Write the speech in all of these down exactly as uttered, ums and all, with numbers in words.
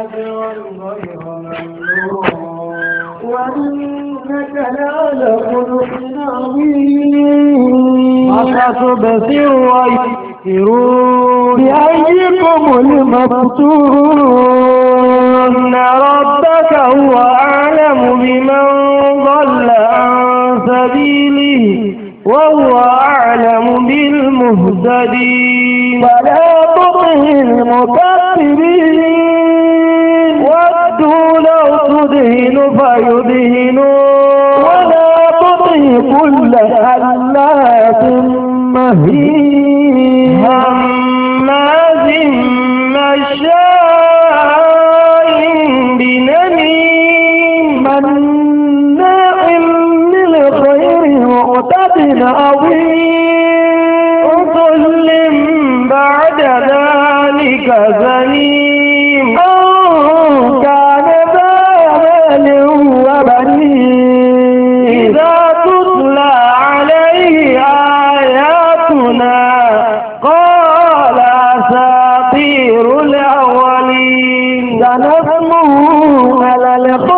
أجرا غير ممنون وإنك لعلى خلق عظيم فستبصر ويبصرون بأيكم المفتون إن ربك هو أعلم بمن ضل عن سبيله وهو أعلم بالمهتدين فلا تطع المكذبين ودوا لو تدهن فيدهنون ولا تطع كل حلاف مهين هماز مشاء بنميم مناع للخير معتد عظيم عتل بعد ذلك زنيم أن كان ذا مال وبنين إذا تتلى عليه آياتنا قال أساطير الأولين سنسمه على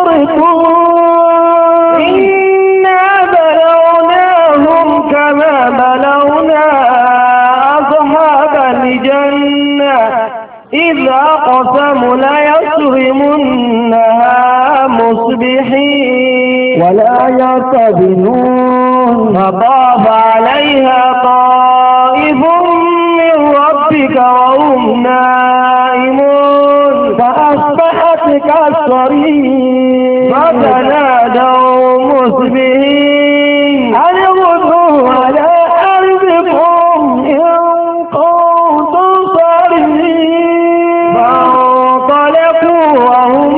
الخرطوم إنا بلوناهم كما بلونا أصحاب الجنة إذا أقسموا ليصرمنها مصبحين ولا يرتدون فطاف عليها طائف من ربك وهم نائمون فأصبحت كالصريم فتنادوا مصبحين أن اغدوا على حرثكم إن كنتم صارمين فانطلقوا وهم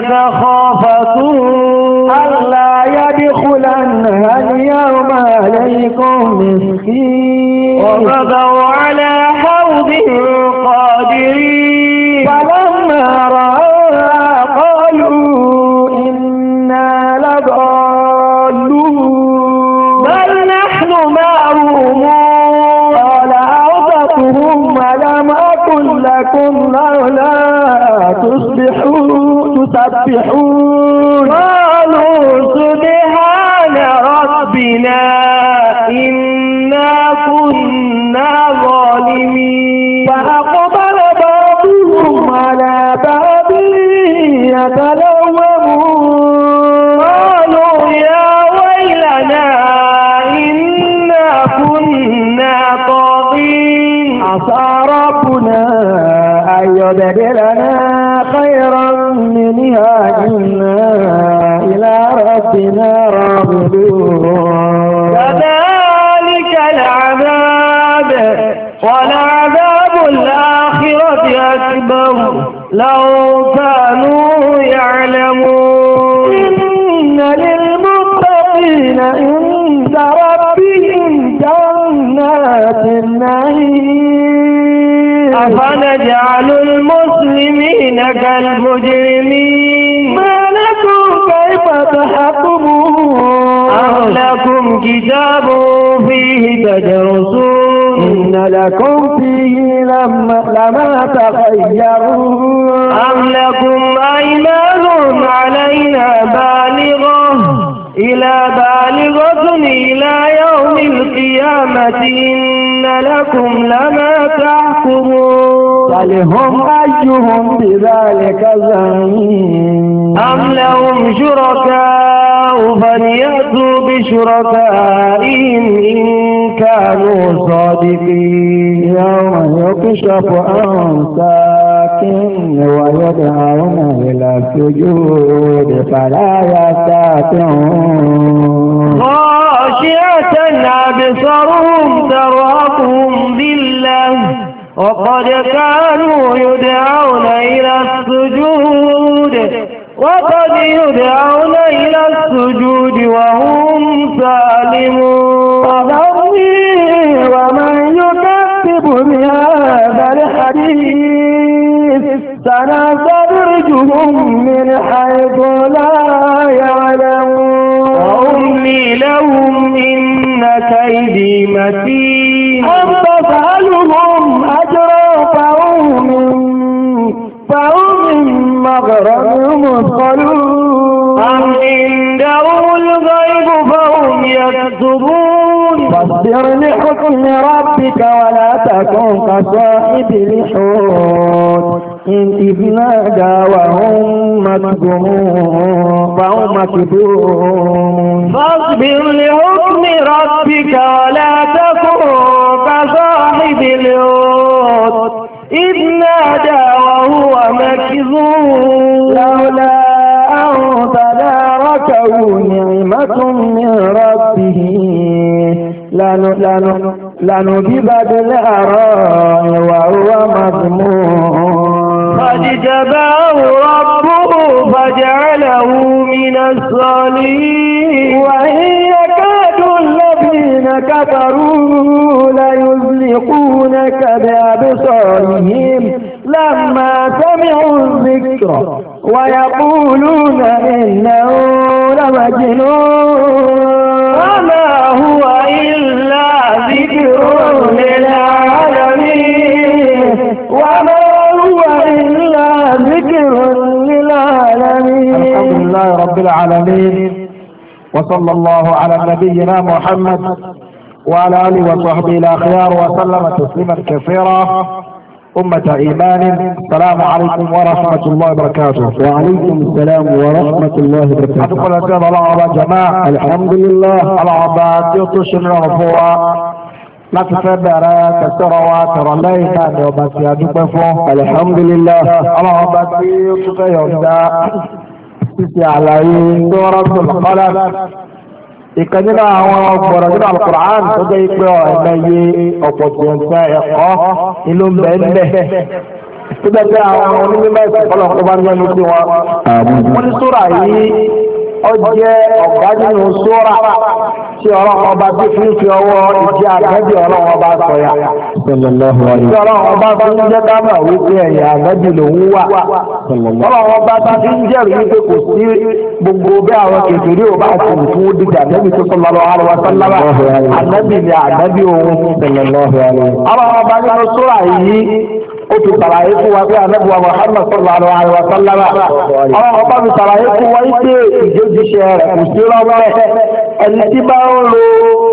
يتخافتون ألا يدخلنها اليوم عليكم مسكين وغدوا على حوض قادرين فلما رأوا قالوا إنا لضالون بل نحن محرومون قال أوسطهم ألم أقل لكم لولا تصبحون تسبحون قالوا سبحان ربنا إنا كنا ظالمين فأقبل بعضهم على بعض يتلومون قالوا يا ويلنا إنا كنا طاغين عسى ربنا أن يبدلنا خيرا منها إنا إلى ربنا راغبون كذلك العذاب ولعذاب الآخرة أكبر لو كانوا يعلمون إن للمتقين عند ربهم جنات النعيم أفنجعل المسلمين كالمجرمين ما لكم كيف تحكمون أم لكم كتاب فيه تدرسون إن لكم فيه لما, لما تخيرون أم لكم أيمان علينا بالغة إلى بالغة إلى يوم القيامة إن لكم لما تحكمون فلهم أيهم بذلك زعيم أم لهم شركاء فليأتوا بشركائهم إن كانوا صادقين يوم يكشف عن ساك ويدعون إلى السجود فلا يستطيعون خاشعة أبصارهم ترهقهم ذلة وقد كانوا يدعون إلى السجود وقد يدعون إلى السجود وهم سالمون فذرني ومن يكذب بهذا الحديث سنستدرجهم من حيث لا يعلمون وأملي لهم إن كيدي متين أم تسألهم أجرا فهم فهم من وأغرهم مثقلون أم عندهم الغيب فهم يكتبون فاصبر لحكم ربك ولا تكن كصاحب الحوت إذ نادى وهم مكذومون فهم مكذومون فاصبر لحكم ربك ولا تكن كصاحب الحوت إذ نادى وهو مكذوم لولا أن تداركه نعمة من ربه لنبذ بالعراء وهو مذموم فاجتباه ربه فجعله من الصالحين وإن يكاد الذين كفروا ليزلقونك بأبصارهم لما سمعوا الذكر ويقولون إنه لمجنون وما هو إلا ذكر للعالمين وما هو إلا ذكر للعالمين الحمد لله رب العالمين وصلى الله على نبينا محمد وعلى آله وصحبه الأخيار وسلم تسليما كثيرا أمة إيمان السلام عليكم ورحمة الله وبركاته. وعليكم السلام ورحمة الله وبركاته. أدخل أسئلة الله أبا جماعة الحمد لله الله أبا تيوتوشن رفوة لا تفبر تسرى واتر الليلة وبس يدوبفو الحمد لله الله أبا تيوتوشن يودا سيسي على سورة القلم ìkan nínú àwọn ọgbọ̀rọ̀ nínú Al-Qur'an tó jẹ́ pé ẹ̀mẹ́yẹ ọ̀pọ̀ tí ó ń sẹ́ ẹ̀kọ́ ìlú mẹ́lẹ̀ tó jẹ́ pé àwọn onímọ̀ ẹ̀sìn ọlọ́pọ̀ bá ń yẹnu sí wọn. wọ́n ní sóra yìí ó jẹ́ ọ̀gá nínú sóra tí ọlọ́run ọba tí fi ń fi ọwọ́ ìdí àgbẹ̀bí ọlọ́run ọba sọ̀yà. tí ọlọ́run ọba fi ń jẹ́ dámà wípé ẹ̀yà àgbẹ̀bí lòún wà. ọlọ́run ọba tí fi ń jẹ́rìí wípé kò sí gbogbo bí àwọn kèfèrí ò bá ti wù fún dídì àgbẹ̀bí tó sallallahu alaihi wasallam àgbẹ̀bí ni àgbẹ̀bí òun. ọlọ́run ọba nínú sóra yìí ó ti sàlàyé fún wa bí ànábì Muhammad sallallahu alaihi wasallam ọlọ́run ọba mi sàlàyé fún wa wípé ìjójúṣe rẹ̀ kò sí rọ́mọ́ ẹni tí bá ń lo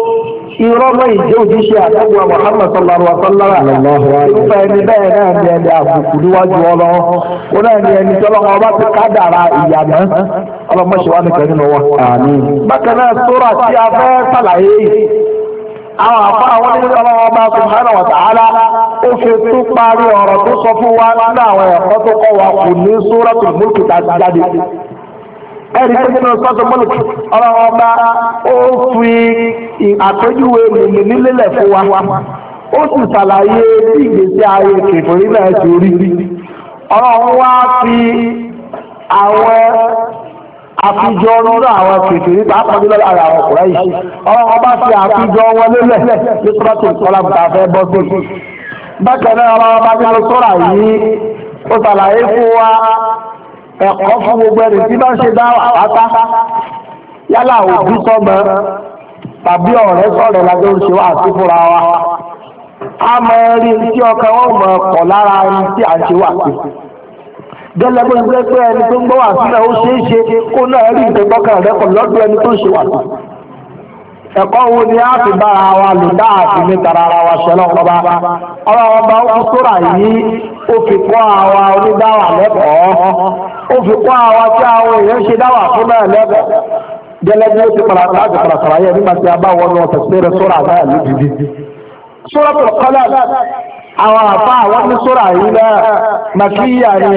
irọ́mọ́ ìjójúṣe ànábì Muhammad sallallahu alaihi wasallam irúfẹ́ ẹni bẹ́ẹ̀ náà ní ẹni àbùkù níwájú ọlọ́run ó náà ní ẹni tí ọlọ́run ọba ti kádàrá ìyàmẹ́ ọlọ́mọṣẹ́wá nìkan nínú wa. bákan náà sóra tí a fẹ́ sàlàyé yìí àwọn àpá àwọn nínú ọlọ́run ọba subhanahu wa ta'ala ó fi tún parí ọ̀rọ̀ tó sọ fún wa nínú àwọn ẹ̀kọ́ tó kọ́ wa kù ní Suratul Mulk jáde. ẹ̀rí pé nínú Suratul Mulk ọlọ́run ọba ó fi àpéjúwe mìíní nílẹ̀ fún wa ó sì ṣàlàyé bí ìgbésí ayé kèfèrí náà ṣe rí. ọlọ́run wá fi àwọn àfijọ́ nínú àwọn kèfèrí pàápàá nínú ara àwọn ọkùnrin yìí ọlọ́run ọba fi àfijọ́ wọn lélẹ̀ ní Suratul Qalam tá a fẹ́ bọ́ sí. bákan náà ọlọ́run ọba nínú sura yìí ó ṣàlàyé fún wa ẹ̀kọ́ fún gbogbo ẹni tí bá ń ṣe dáwà pátá yálà òbí sọ́mọ tàbí ọ̀rẹ́ sọ̀rọ̀ lájọ́ ń ṣe wá sí fúnra wa a mọ rí tí ọkàn wọn mọ ọ̀pọ̀ lára ẹni tí à ń ṣe wà sí. gẹ́lẹ́ bó ṣe pé ẹni tó ń gbọ́ wà sílẹ̀ ó ṣeé ṣe kó náà rí ìtẹ́gbọ́kàn rẹ̀ pọ̀ lọ́dún ẹni tó ń ṣe wà sí. ẹ̀kọ́ wo ni a fi bára wa lò dáàbì ní tara ara wa ṣẹlẹ̀ ọba ọlọ́wọ́ bá ó sóra yìí ó fi kọ́ àwa onídáwà lẹ́kọ̀ọ́ ó fi kọ́ àwa tí àwọn èèyàn ṣe dáwà fún náà lẹ́kọ̀ọ́ gẹ́lẹ́ bí ó ti padà láti padà sàlàyé nígbà tí a bá wọnú ọ̀sẹ̀ péré sóra náà lójijì. Suratul Qalam àwọn àfa àwọn ní sóra yìí náà màkíyà ni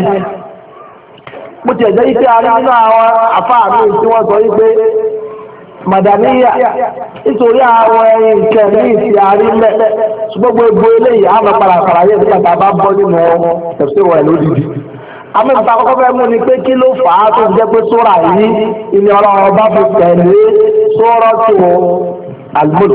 mo ti ẹ̀jẹ̀ yìí pé a rí nínú àwọn àfa àmì tí wọ́n sọ yìí pé Madaniya nítorí àwọn ẹyin nǹkan ní ìsì àrílẹ̀ ṣùgbọ́n gbogbo eléyìí àmọ́ padà sàlàyé nígbà tá a bá bọ́ nínú ẹ̀sìn rẹ̀ lódìdí. àmì ìta kọ́kọ́ fẹ́ mú ni pé kí ló fà á tó jẹ́ pé sóra yìí ilé ọlọ́run ọba fi tẹ̀lé Suratu Al-Mulk.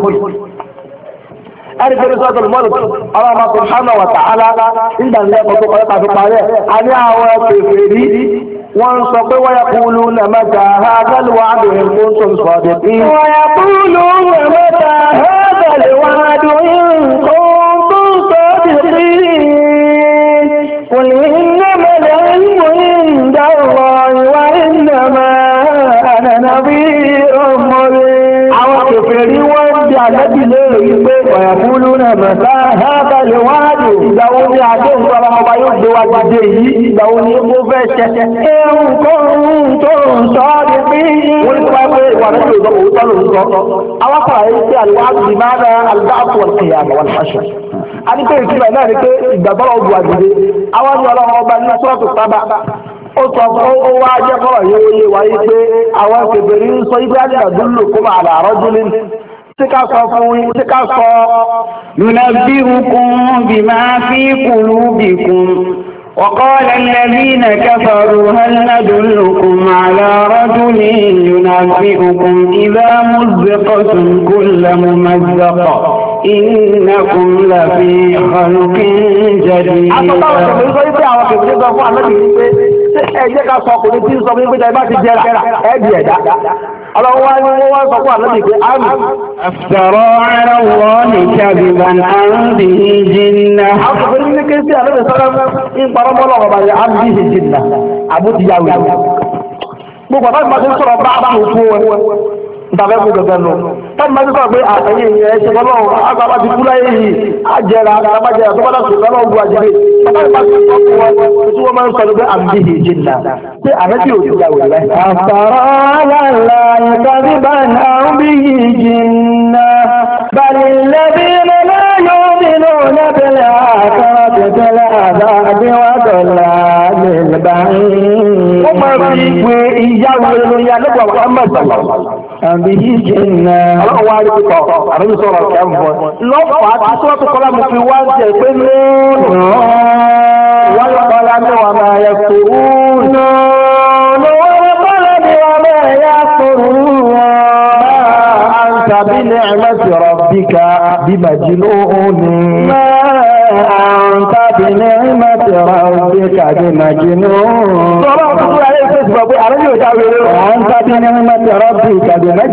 ẹni pé ní Suratu Al-Mulk ọlọ́run subhanahu wa ta'ala nígbà ní ẹ̀kọ́ tó kọ́ tàbí parẹ́ a ní àwọn kèfèrí wọ́n sọ pé wọ́n yaquluna mata hadha al-wa'du in kuntum sadiqin. wọ́n yaquluna mata hadha al-wa'du in kuntum sadiqin. qul innama al-'ilmu 'inda mẹ́ta hẹ́bẹ̀lì wáàdì ìgbà wo ni adé ìjọba ọba yóò gbé wa dìde yìí ìgbà wo ni ó fẹ́ ṣẹṣẹ. ẹ̀rù kọ́rùn tó ń sọ ọ́ di bí. wọ́n ti wá pé ìwà rẹ̀ yóò gbọ́ òótọ́ ló ń sọ. àwọn kan àyè ṣe àlùwádìí bí máa ń alùbáàbò wọn kìí àmọ́ wọn fàṣọ. a ní pé ìtura náà ni pé ìgbàgbọ́ ọ̀gbù àdìde àwọn ni ọlọ́run ọba ní sọ́ọ̀tù sábà ó sọ fún ó wá jẹ́ kọ́rọ̀ yóò yé wáyé pé àwọn kèbèrè ń sọ ibi àdìgbàdúró kó máa là rọ́júlé tí ká sọ fún yín tí ká sọ. ينبئكم بما في قلوبكم وقال الذين كفروا هل ندلكم على رجل ينبئكم إذا مزقتم كل ممزق إنكم لفي خلق جديد. ẹjẹ́ ká sọ ọkùnrin tí ń sọ fún ìpínlẹ̀ bá ti jẹ́ra ẹ̀bì ẹ̀dá ọlọ́wọ́ ni wọ́n wá sọ fún àlọ́bì pé àmì. افترى على الله كذبا أم به جنة. àwọn ní kí sí àlọ́bì sọ́dọ̀ ń parọ́ mọ́lọ́ ọ̀bà rẹ̀ àmì bí ìjìnà àbútìyàwó. gbogbo àbá ìgbà tó sọ̀rọ̀ bá bá òkú wọn ìtàfẹ́ fún gẹ̀gẹ̀ lọ. tábí máa ti sọ pé àtẹ̀yìn ìyẹn ẹ̀ṣẹ̀ lọ́wọ́ àgbàbá ti kú láyé yìí àjẹrà àtàbàjẹrà tó bá dà sùn lọ́wọ́ ogun àjẹrè. bàbá ìgbà tó sọ fún wọn tí wọ́n máa ń sọ ní pé àmì ìjì nà ṣé àmẹ́tí ò ti ya wò láyé. أفترى على الله كذبا أم به جنة بل الذين لا يؤمنون بالآخرة في العذاب وضلال البعيد. wọ́n máa fi ìwé ìyáwó lórí alẹ́gbà Muhammad sallallahu àbí jìnnà. ọlọ́run wá rí pípọ̀ àrùn sọ̀rọ̀ ọ̀kẹ́ ń bọ̀. lọ́pàá tí sọ́ọ̀tù kọ́lá mo fi wá jẹ́ pé lóòrùn wọ́n lọ kọ́lá ní wà máa yẹ kúrú. wọ́n kọ́lá ní wà máa yẹ kúrú. أنت بنعمة ربك بمجنون. ما أنت بنعمة ربك بمجنون. أنت بنعمة ربك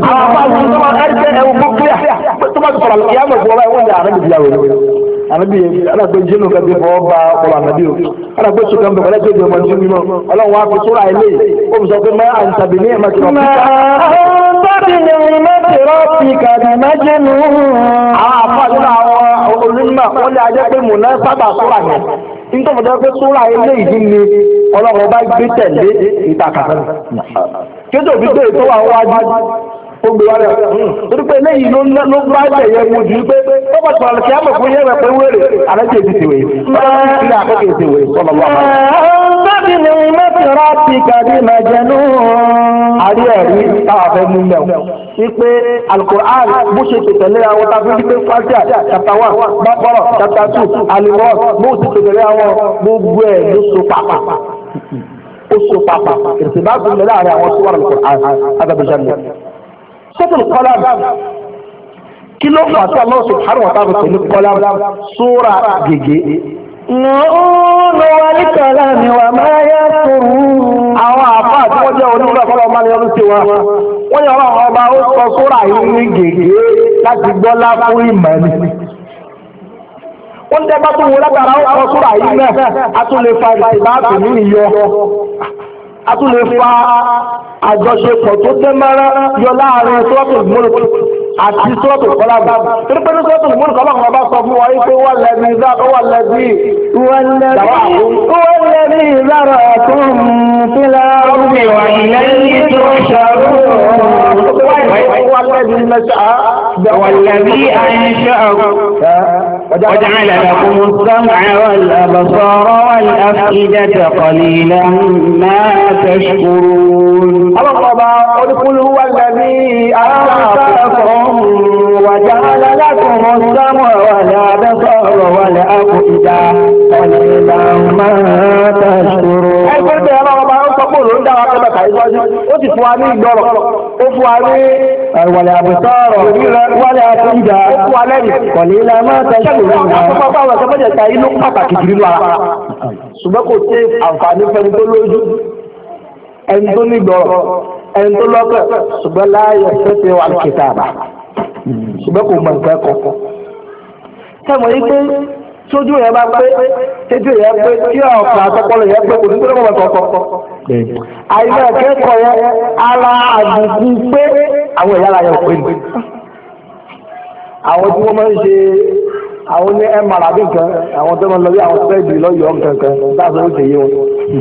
بمجنون. Ànábì alágbé jẹ́nu kẹ́bí fọwọ́ bá ọ̀rọ̀ ànábì o. Alágbé sọ̀kẹ́ ń bẹ̀ wọlé tó di ọmọ ìṣú mímọ́. Ọlọ́run wá fi sóra ilé. Ó fi sọ pé máa ń tàbí ní ẹ̀mọ́ tí wọ́n fi ká. Bábí ni mẹ́tì rọ́ọ̀tì kàdé májèlú. Àwọn àfáà nínú àwọn onímọ̀ wọ́n lé ajẹ́ pé mò náà sábà sóra yẹn. Nítorí mo jẹ́ pé sóra ilé ìdí ni Ọlọ́run bá gbé tẹ̀lé ìtàkàtà. Kéjì òbí gbé ètò àwọn wájú. Ó gbé wá rẹ̀. Torí pé eléyìí ló ló bá ẹ̀yẹ mu jù pé ó bá tọ̀rọ̀ kí á mọ̀ fún yẹ́rẹ̀ pé wéré àlejò èdè ti wèé. Báyọ̀ ti àkókò èdè wèé sọ́nà lọ́wọ́. Bábí ni mẹ́tì rọ́ọ̀tì kàdé májèlú. Àrí ẹ̀rí táwọn afẹ́ mú mẹ́wọ̀. Wípé Al-Qur'an bó ṣe tẹ̀lé àwọn tá a fi wípé Fátíà chapter one, Baqara chapter two, Al-Imran bó ṣe tẹ̀lé àwọn gbogbo ẹ̀ ló so pàpà. Ó so pàpà. Ìrìnsìbá tún lè láàrin àwọn sọ́wọ́n Al-Qur'an Adabijah ni. Suratul Qalam kí ló fà sí Allah subhanahu wa ta'ala pẹ̀lú Qalam sóra gègé. Nùúnù wàlí kàlá ni wà máa yẹ kúrú. Àwọn àfá àti wọ́n jẹ́ onígbà fọ́lọ́ máa ní ọdún sí wọn. Wọ́n yẹ ọ̀rọ̀ ọba ó sọ sóra yìí ní gègé láti gbọ́lá fún ìmọ̀ ni. Wọ́n tẹ́ bá tún wo látara ó sọ sóra yìí náà, a tún lè fa ìbáàtò ní ìyọ. A tún lè fa àjọṣepọ̀ tó tẹ́ mẹ́rẹ́ yọ láàrin sọ́ọ̀tù Mulk àti sọ́ọ̀tù Qalam. Torí pé ní sọ́ọ̀tù Mulk Ọlọ́run ọba sọ fún wa yìí pé wọ́n lẹ́bi ìzára wọ́n lẹ́bi wọ́n lẹ́bi ìzára ọ̀tún fílà rúbì wà lẹ́yìn tó ṣàrú. والذي أنشأكم وجعل لكم السمع والأبصار والأفئدة قليلا ما تشكرون. قل هو الذي أنشأكم وجعل لكم السمع والأبصار والأفئدة قليلا ما تشكرون. ó ti fún wa ní ìgbọ́rọ̀ ó fún wa ní wàlẹ̀ àbùsọ̀rọ̀ wàlẹ̀ àtúndà ó fún wa lẹ́yìn kọ̀lélà máa tẹ̀sí ìrìn àwọn pápá àwọn ọ̀sẹ̀ mọ́jẹ̀ ta inú pàtàkì jù nínú ara ṣùgbọ́n kò sí àǹfààní fẹ́ni tó lójú ẹni tó ní ìgbọ́rọ̀ ẹni tó lọ́kẹ̀ ṣùgbọ́n láàyè fẹ́fẹ́ wà ní kìtà àbá ṣùgbọ́n kò mọ̀ nǹkan kọ̀ọ̀kan kẹ́mọ̀ yí pé tójú yẹn bá pé tójú yẹn pé tí ọ̀pọ̀ àtọ́pọ̀lọ̀ yẹn pé kò ní gbọ́dọ̀ mọ̀ kọ̀ọ̀kan àìmọ̀ akẹ́kọ̀ọ́ yẹn ara àbùkù pé àwọn ìyá ara yẹn ò pé ní àwọn tí wọ́n máa ń ṣe àwọn ní ẹ mara bí nǹkan àwọn tó máa lọ bí àwọn tó fẹ́ di lọ́yọ̀ọ́ nǹkan dáàbò ó ṣe yé wọn.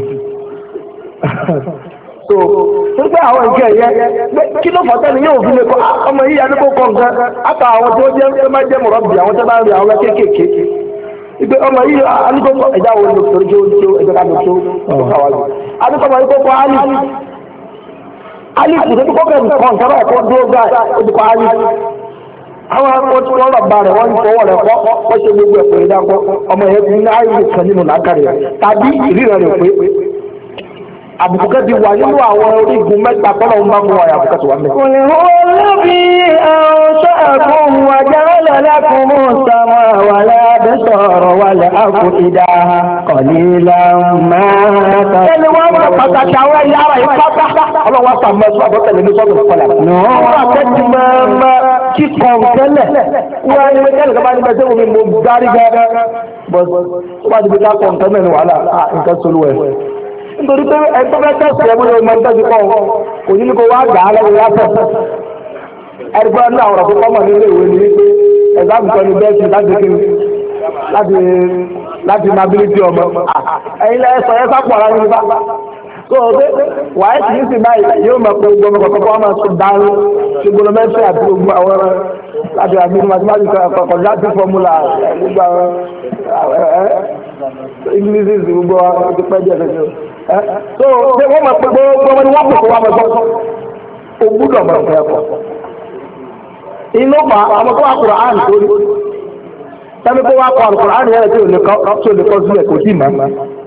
so tó gbé àwọn nǹkan ẹ̀yẹ kí ló fọ́ tẹ́lẹ̀ yóò fi lè kọ́ ọmọ yìí adé kó kọ́ nǹkan àtà àwọn tó jẹ́ ẹ máa jẹ́ mọ̀rọ́bì àwọn tó bá ń rí àwọn kéékèèké ìgbé ọmọ yìí alúgbó ẹ̀dá wo ló torí kí ó tó ẹ̀jẹ̀ ká ló tó tó káwájú adúgbò ọmọ yìí kó kọ́ alì alì kò tó kọ́ kẹ́ nǹkan nǹkan báyìí kó dúró gbà ó ti kọ́ alì àwọn akọ tí wọ́n rọ̀bà rẹ̀ wọ́n ń fọwọ́ rẹ̀ kọ́ wọ́n ṣe gbogbo ẹ̀kọ́ ìdákọ́ ọmọ yẹn ti ní àìsàn kan nínú làákàrẹ̀ tàbí ìríran rẹ̀ pé àbùkù kan ti wà nínú àwọn orígun mẹ́ta tọ́lọ̀ ń bá fún wa àbùkù kan ti wà mẹ́ta. قل هو الذي أنشأكم وجعل لكم السمع والأبصار والأفئدة قليلا ما تشكرون. ẹni wọ́n mọ̀ pàtàkì àwọn ẹ̀yà ara yìí pátá ọlọ́wọ́ sàmọ́ ẹ̀sùn àbọ̀tẹ̀lẹ̀ ní sọ́dọ̀ kọlà. wọ́n àtẹ́tí máa ma kíkọ́ tẹ́lẹ̀ wọ́n á ní kẹ́lẹ̀ kọ́ bá ní bẹ́ẹ̀ sẹ́wọ̀n mi mo dárí gẹ́gẹ́ bọ́ wọ́n á ti fi ká kọ́ nǹkan mẹ́rin wàhálà nǹkan solú ẹ̀. nítorí pé ẹgbẹ́ bẹ́ẹ̀ tẹ̀sí ẹ̀ bóyá ọmọ ẹgbẹ́ ti kọ́ kò ní kó wá gà á lọ́wọ́ yàtọ̀ ẹgbẹ́ náà ọ̀rọ̀ tó kọ́mọ̀ nílé ìwé ni wípé ẹ̀sáàmù kan ní bẹ́ẹ̀ sí láti kí láti láti nability ọmọ ẹ̀yin lẹ́yìn sọ ẹ́ sápò ara yín bá tó o pé wàá sì ní sí báyìí yóò mọ̀ pé gbọmọ kọ̀ọ̀kan kọ́ máa tún dáná ṣe gbọmọ mẹ́fẹ́ àti gbogbo àwọn láti àbí mathematics kọ̀ọ̀kan láti fọ́múlà gbogbo àwọn English gbogbo ti pẹ́ díẹ̀ lẹ́yìn so wọ́n mọ̀ pé gbogbo ni wọ́n pè kó wá mọ̀ gbọ́ o gbúdọ̀ mọ̀ nǹkan ẹ̀kọ́ inú pa àwọn tó wà kúrò án torí tẹ́lẹ̀ tó wà kọ́ àlùkùrọ̀ án yẹn tí ò lè kọ́ sílẹ̀ kò sí màmá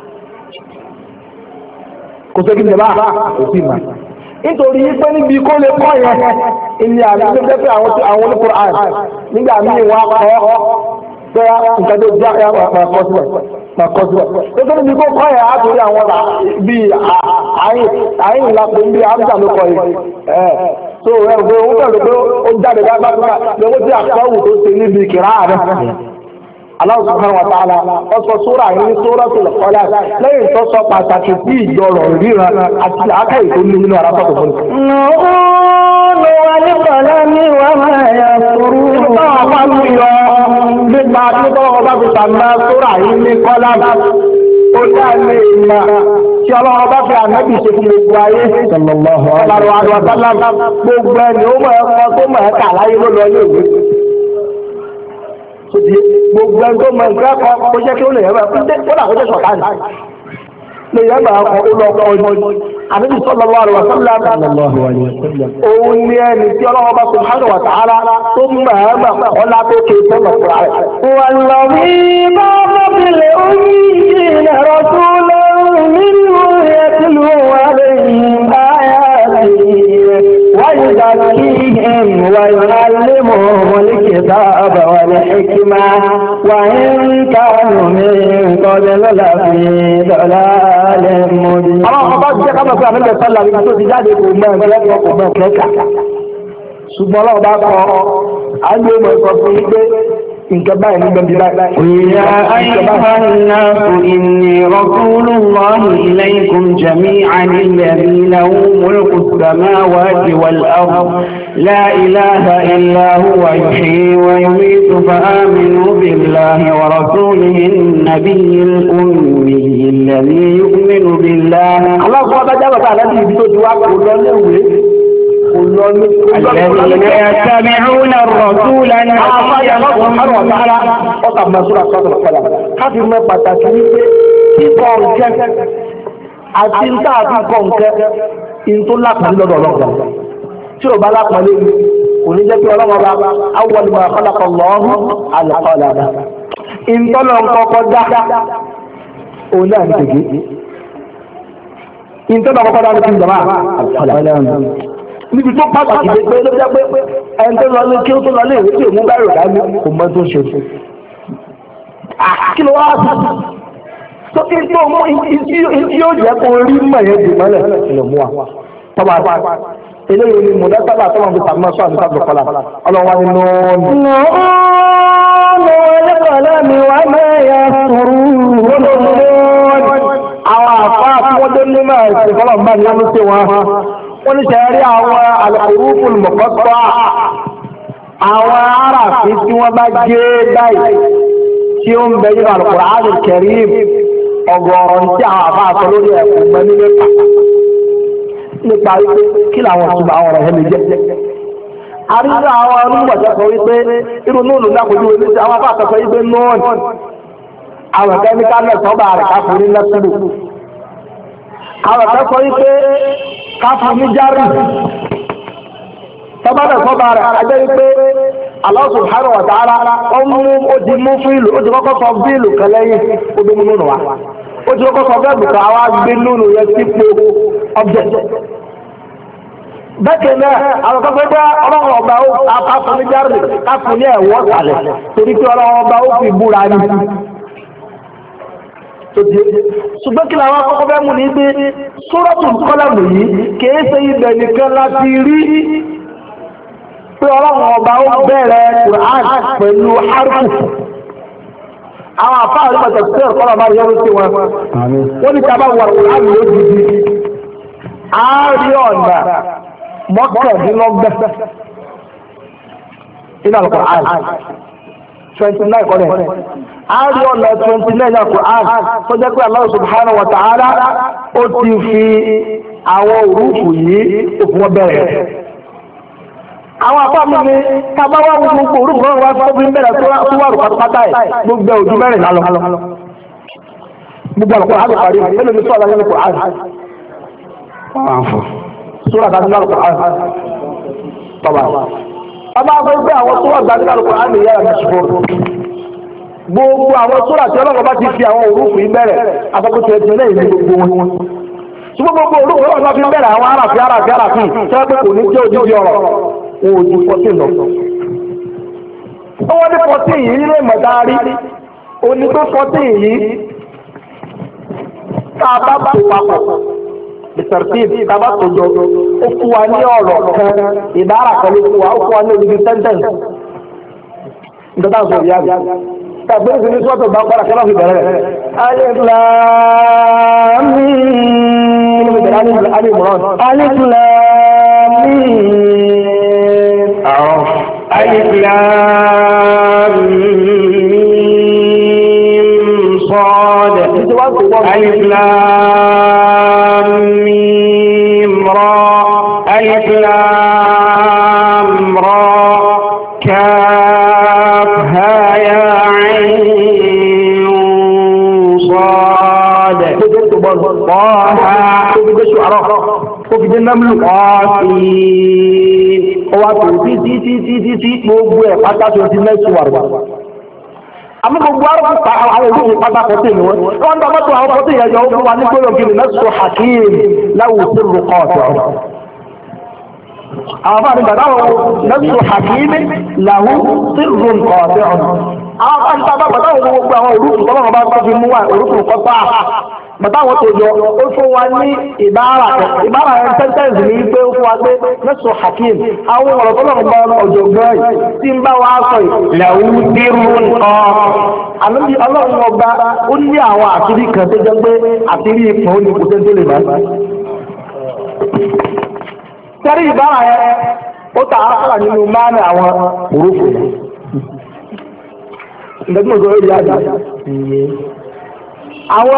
kò sí kí n jẹba kò sí màmá nítorí pé níbi kó lè kọ́ yẹn ilé àmì tó jẹ́ pé àwọn oníkùrọ̀ án nígbà míì wọ́n kọ́ pé nǹkan tó jẹ́ àpapọ̀ kọ́ sílẹ̀ kọ́ sílẹ̀ tó tó níbi kó kọ́ yẹn á torí àwọn bíi àyìn ńlá pé níbi àmì ló kọ́ yìí so ẹ gbé owó pẹ̀lú pé ó jáde lágbàdúrà pé ó ti àkọ́wù tó ṣe níbi ìkìrá rẹ̀ Allah subhanahu wa ta'ala ó sọ sóra yìí ní Suratul Qalam lẹ́yìn tó sọ pàtàkì sí ìjọrọ̀ ríran àti àkáyì tó ní nínú ara sọ́tò fún mi. nùúnù wal-qalami wa ma yasturun. nígbà wọn bá fi yọ nípa nígbà wọn bá fi sàmà sóra yìí ní Qalam ó dá ní ìmọ̀ tí ọlọ́run bá fi ànábì ṣe fún gbogbo ayé sallallahu alaihi wa sallam gbogbo ẹni ó mọ̀ ẹ̀kọ́ tó mọ̀ ẹ̀ka láyé ló lọ léèwé gbogbo ẹni tó mọ̀ ẹ̀kọ́ ẹ̀kọ́ kó jẹ́ kí ó lè yẹ kó dà kó jẹ́ sọ̀tà ní lè yẹ máa kọ́ ó lọ kọ́ ọjọ́ ànábì sallallahu alaihi wa sallam òun ni ẹni tí ọlọ́run bá subhanahu wa ta'ala tó mọ̀ ẹ̀mọ̀ ọlá tó ké sọ́nà fúnra rẹ̀. wàlọ́bí bá bọ́bílẹ̀ oyin rọ̀túlẹ̀ يتلو عليهم آياته ويزكيهم ويعلمهم الكتاب والحكمة وإن كانوا من قبل لفي ضلال مبين. الله أكبر جاء كما قال النبي صلى الله عليه وسلم في جاده أمم ولا يقوم بكذا. سبحان الله بقى عنده ما يصير يا أيها الناس إني رسول الله إليكم جميعا الذي له ملك السماوات والأرض لا إله إلا هو يحيي ويميت فآمنوا بالله ورسوله النبي الأمي الذي يؤمن بالله. الله سبحانه وتعالى الذين يتبعون الرسول النبي ọ̀tà mẹ́sùlá sọ́dọ̀ pẹ̀lá káfí mẹ́ pàtàkì wípé kíkọ́ ǹkẹ́ àti ń tàà fi kọ́ ǹkẹ́ in tó lápàá lọ́dọ̀ ọlọ́gbà tí ò bá lápàá lé kò ní jẹ́ pé ọlọ́gbà bá awwal ma khalaqa Allahu al-qalam ìntọ́lọ̀ kọ́kọ́ dá òun náà ní gègé ìntọ́lọ̀ kọ́kọ́ dá ní kí n jàmá al-qalam níbi tó pàtàkì dé pé ló jẹ́ pé ẹni tó lọ lé kí ó tó lọ lé ìwé tí òun bá rò dání kò mọ tó ń ṣe fún kí ló wá sí tó kí tó mú ìdí yóò jẹ́ kó rí mọ̀ yẹn dì mọ́lẹ̀ ìlú mú wa tọ́ba eléyìí ni mo dásábà tó wọn fi sàmúlò sọ àmì sábà kọlá ọlọ́wọ́ wa ni nọ́ọ̀nù. nọ́ọ̀nù wal-qalami wa ma yasturun. àwọn àfa tí wọ́n dé ní máa ṣe fọlọ́ mbà ní ọdún sí wọn wọ́n ní sẹ́rí àwọn al-huruful muqatta'a àwọn aráàfin tí wọ́n bá gé báyìí tí ó ń bẹ nínú Al-Qur'an Al-Karim ọgọ́rùn tí àwọn àbá àtọ lórí ẹ̀kọ́ gbẹ nílé pa nípa kí làwọn túbọ̀ àwọn ọ̀rọ̀ yẹn lè jẹ́. àríwá àwọn onígbàjọ sọ wípé irú nóòlù lápòjú omi tí àwọn àbá àtọ sọ wípé nóòlù àwọn kẹ́míkà náà sọ́ba rẹ̀ káfù ní lẹ́sùlù àwọn kan sọ wípé káfù ní járì sọ́ba náà sọ́ba rẹ̀ ajẹ́ wípé Allah subhanahu wa ta'ala ó mú ó ti mú fíìlù ó ti kọ́kọ́ sọ fíìlù kan lẹ́yìn ó bí mú nínú wa ó ti kọ́kọ́ sọ bẹ́ẹ̀ bùkà wá gbé nínú yẹn sípò object. bẹ́ẹ̀ náà àwọn kan fẹ́ gbá ọlọ́run ọba ó káfù ní járì káfù ní ẹ̀wọ́ sàlẹ̀ torí pé ọlọ́run ọba ó fi búra ní. ṣùgbọ́n kí làwọn akọ́kọ́ fẹ́ mú ní pé Suratul Qalam yìí kìí ṣe ibẹ̀ nìkan láti rí pé ọlọ́run ọba ó bẹ̀rẹ̀ Qur'an pẹ̀lú harfu. àwọn àfáà rí pàtàkì sí ẹ̀kọ́ ọ̀rọ̀ bá rí ẹrú sí wọn wọ́n ní sábà wà Qur'an ló dìdí a rí ọ̀nà mọ́kàndínlọ́gbẹ̀ nínú Al-Qur'an twenty nine kọ́lẹ̀ a rí ọ̀nà twenty nine nínú Al-Qur'an tó jẹ́ pé Allah subhanahu wa ta'ala ó ti fi àwọn òrùfù yìí òfin wọn bẹ̀rẹ̀. àwọn àpáàmù ni kábáwá gbogbo orúkọ náà wá fún bí mẹ́rẹ̀ tó wà rò pátápátá ẹ̀ gbogbo ojú mẹ́rin lálọ́ gbogbo àlùkò àti parí mélòó ní sọ́ọ̀lá nínú kò áàrùn sọ́ọ̀lá àti nínú kò áàrùn bàbá bàbá àwọn ẹgbẹ́ àwọn tó wà gbà nínú kò áàrùn yára ní ṣùgbọ́n gbogbo àwọn sọ́ọ̀lá tí ọlọ́run bá ti fi àwọn orúkọ yìí bẹ̀rẹ̀ àtọ́kùtù ẹ̀jẹ̀ lẹ́yìn ní gbogbo wọn ṣùgbọ́n gbogbo orúkọ náà fi bẹ̀rẹ̀ àwọn aráàfin aráàfin aráàfin tí wọ́n pẹ́ kò ní jẹ́ òjijì ọ̀rọ̀ ojú fourteen lọ. Wọ́n ní fourteen yìí nílé ìmọ̀dárí, oní tó fourteen yìí tá a bá tó papọ̀, ìtẹ̀rẹ̀tì tá a bá tó jọ, ó fún wa ní ọ̀rọ̀ kan, ìbára kan ló fún wa, ó fún wa ní olùdí sẹ́ńtẹ̀ǹsì. Ìjọba sọ ìyá mi. Tàbí ní ní sọ́tò bá kọ́ra kí wọ́n fi bẹ̀rẹ̀ rẹ̀. Alif Lam Mim. Alif Lam Mim. ألف لام ميم صاد ألف لام ميم را ألف لام را كاف ها يا عين صاد طه في النمل قاسين wá tó tí tí tí tí tí tí gbogbo ẹ̀ pátá tó ti mẹ́sùn àrùbá. àmọ́ gbogbo àrùbá pa àwọn olùkọ́ pátá kọ́tẹ́ ni wọ́n. wọ́n dá mọ́tò àwọn kọ́tẹ́ yẹn yọ ó fún wa ní gbọ́dọ̀ kí ni mẹ́sùn hakim láwùjọ rúkọ́ ọ̀tọ̀. àwọn bá ní gbàdá wọn mẹ́sùn hakim láwùjọ rúkọ́ ọ̀tọ̀. àwọn bá ní sábà gbàdá wọn gbogbo àwọn olùkọ́ tọ́lọ́mọ bá tó fi mú wa olùkọ́ kọ́tà. bàtà wọn tó jọ ó fún wa ní ìbára ìbára ẹ̀ sẹ́ńtẹ́ǹsì ní wípé ó fún wa pé mẹ́sàn hakim àwọn ọ̀rọ̀ tó lọ́wọ́ bá ọ̀jọ̀gbọ́n yìí tí ń bá wa sọ yìí. lẹ́wù dírú nǹkan. àlọ́bí ọlọ́run ọba ó ní àwọn àṣírí kan tó jẹ́ pé àṣírí ipò ó ní kò tẹ́ tó lè bá. sẹ́rí ìbára yẹn ó ta àkàrà nínú máàmì àwọn òrófò yẹn. ìdẹ́gbọ̀n sọ èyí àjà àwọn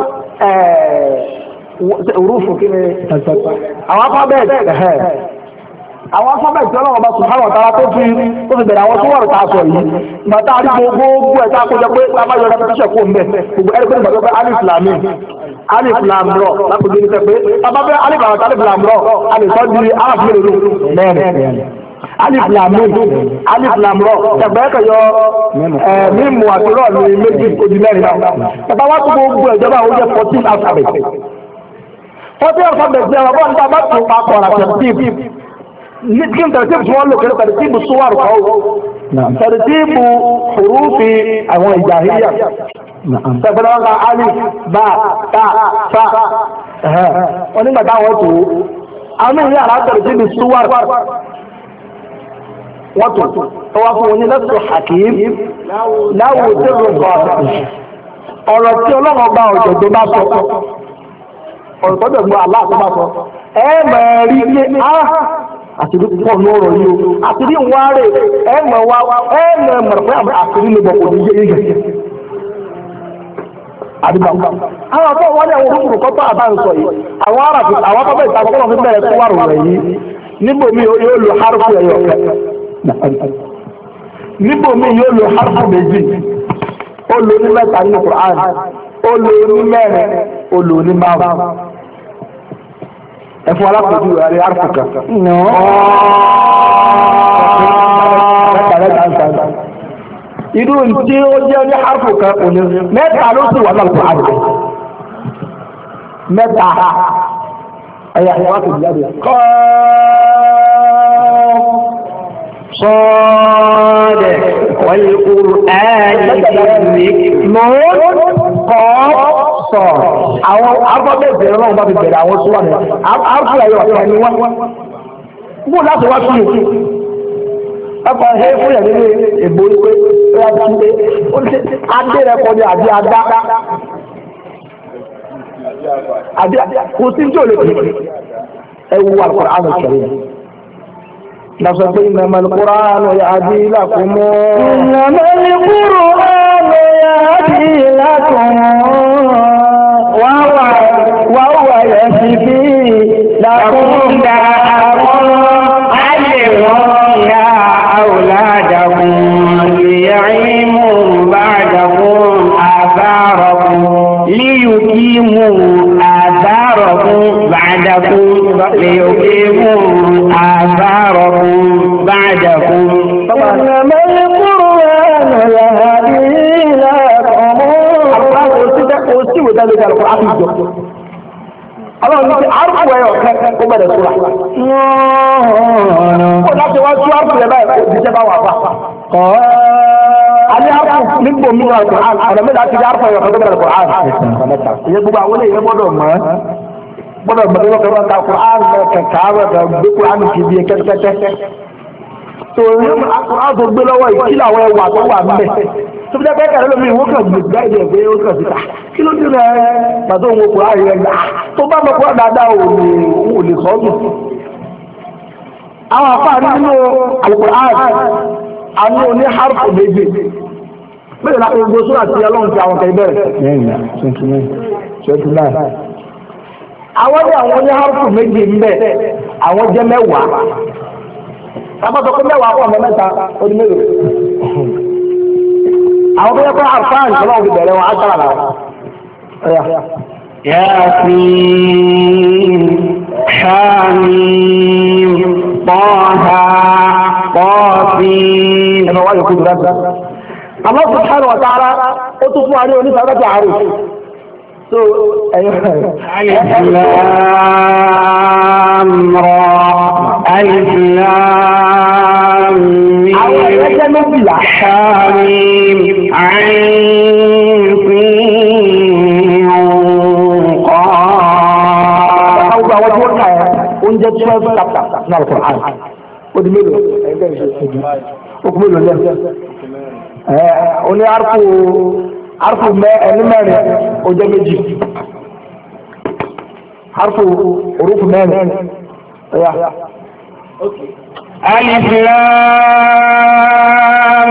òrùfù kí ni àwọn alphabet àwọn alphabet tí ọlọ́wọ́ bá subhanahu wa ta'ala tó fi tó fi bẹ̀rẹ̀ àwọn tó wọ̀rọ̀ tá a sọ yìí bàtà àrí gbogbo ẹ̀ tá a kọjá pé abájọ repetition kó mbẹ gbogbo ẹ̀rí pé nígbàgbọ́ pé alif lam mim alif lam ra lápòjú ní sẹ́ pé bàbá bẹ́ alif lam alif lam ra alif sọ́ di alif mélòó mẹ́rin alif lam mim alif lam ra ẹgbẹ́ ẹ̀kọ́ yọ mímu àti rọ ní méjì odi mẹ́rin náà bàbá wa tó gbogbo ìjọba àwọn jẹ́ fourteen alphabet fourteen alphabet jẹ́ ọ̀bọ̀ nípa bá tó pa kọ̀ọ̀rọ̀ tẹ̀síìbù ní kí n tẹ̀síìbù tí wọ́n lò kéré tẹ̀síìbù súwárù kọ́ tẹ̀síìbù hurufi àwọn ìjàhíyà tẹ̀síìbù wọn ka alif bá ta fa wọn nígbà táwọn tó àwọn ìyá àrà tẹ̀síìbù súwárù wọ́n tó ọwọ́ fún wọn ní lẹ́sọ̀ hakim láwùjọ tó rọ̀ bọ̀ ọ̀rọ̀ tí ọlọ́run bá ọ̀jọ̀gbọ́n bá sọ ọ̀rọ̀ tọ́jú ẹ̀gbọ́n aláàtúbà sọ ẹ mọ̀ rí pé á àtìrí pọ̀ lọ́rọ̀ yìí o àtìrí ń wá rè ẹ mọ̀ wá ẹ mọ̀ mọ̀ pé àtìrí lè bọ̀ kò ní yé yé àdìgbà àwọn afọ wọn ní àwọn olùkùrù kọ́tọ́ àbá ń sọ yìí àwọn arábì àwọn afọ bẹ́ẹ̀ ìtàkùn náà fi bẹ̀rẹ̀ tó wà rò rẹ̀ yìí níbo mi yóò lo harfu ẹ̀yọ̀ níbo mi yóò lo harfu méjì ó lo ní mẹ́ta nínú Qur'an ó lo ní mẹ́rin ó lo ní márùn ẹ̀fọ́ alákòójú rẹ̀ harfu kan. irú tí ó jẹ́ ní harfu kan òní mẹ́ta ló sì wà náà Qur'an mẹ́ta ẹ̀yà ìwà tó jáde kọ́ صاد والقرآن الذكر نون قاف صاد àwọn alifábẹ́ẹ̀tì ẹ̀rọ náà bá fi bẹ̀rẹ̀ àwọn sùwà ní alifábẹ́ẹ̀tì ẹ̀yọ̀ ọ̀kan ni wọ́n bó láti wá sí i ọkọ̀ ẹ̀ fún yẹn nínú èbó ìwé ẹ̀yà tó ń gbé ó ní adé rẹ̀ kọ́ ní àbí adá àbí kò sí ní tí ò lè pè é wú Al-Qur'an al-Karim نصف إنما القرآن يهدي لكم إنما القرآن يهدي لكم وهو وهو يشفي لكم داءكم علموا أولادكم ليعلموا بعدكم آثاركم ليقيموا آثاركم بعدكم ليقيموا آثاركم بعدكم إنما القرآن يهدي لكم وسيء ذلك القرآن الجو الله يقول عرف ويوكا قبل السورة ولا تواجه عرف لباية بجبا وعفا أنا عرف منكم من القرآن أنا من أتي عرف ويوكا قبل القرآن يقول أولي يقول ما gbọ́dọ̀ gbọ́dọ̀ lọ́kọ̀ wọn ka Qur'an kẹkẹ àwọn gbé Qur'an kì í bí kẹ́kẹ́kẹ́ tó ní Qur'an tó gbé lọ́wọ́ yìí kí làwọn ẹwà tó wà mbẹ tó fi dẹ́ kẹ́kẹ́ rẹ lómi ìwọ́n kàn gbé gáìdì ẹ̀gbẹ́ ó kàn síta kí ló dé rẹ pàtó òun Qur'an yẹn gbà tó bá lọ Qur'an dáadáa ò lè ò lè sọ ọ́dún. àwọn afáàní nínú Al-Qur'an àní oní harfu méjì méjì láti gbogbo sóra àti ọlọ́run ti àwọn kẹ́ bẹ́ẹ̀ àwọn ní àwọn ní harfu méjì ń bẹ àwọn jẹ́ mẹ́wàá tábàtọ̀ pé mẹ́wàá fún ọmọ mẹ́ta ó ní mélòó àwọn tó yẹ kó àrfáàn tó náà fi bẹ̀rẹ̀ wọn á sára làwọn. Yasin Hamim Taha Qasim. ẹ̀rọ wáyé kúndùn láti. Allah subhanahu wa ta'ala ó tún fún wa ní oníṣàlọ́ ti àárò. So, Alif Lam Ra Alif Lam Mim Hamim Ain Sin Qaf. Àwọn àwọn tí wọ́n kà ẹ́ oúnjẹ twelve chapter náà lọ́kọ̀ àn. Ó di mélòó? Ó kú mélòó lẹ́nu? Ẹ̀ oní àrùkù harfu mẹ ẹni mẹ́rin ó jẹ́ méjì harfu orufu mẹ́rin ya Alif Lam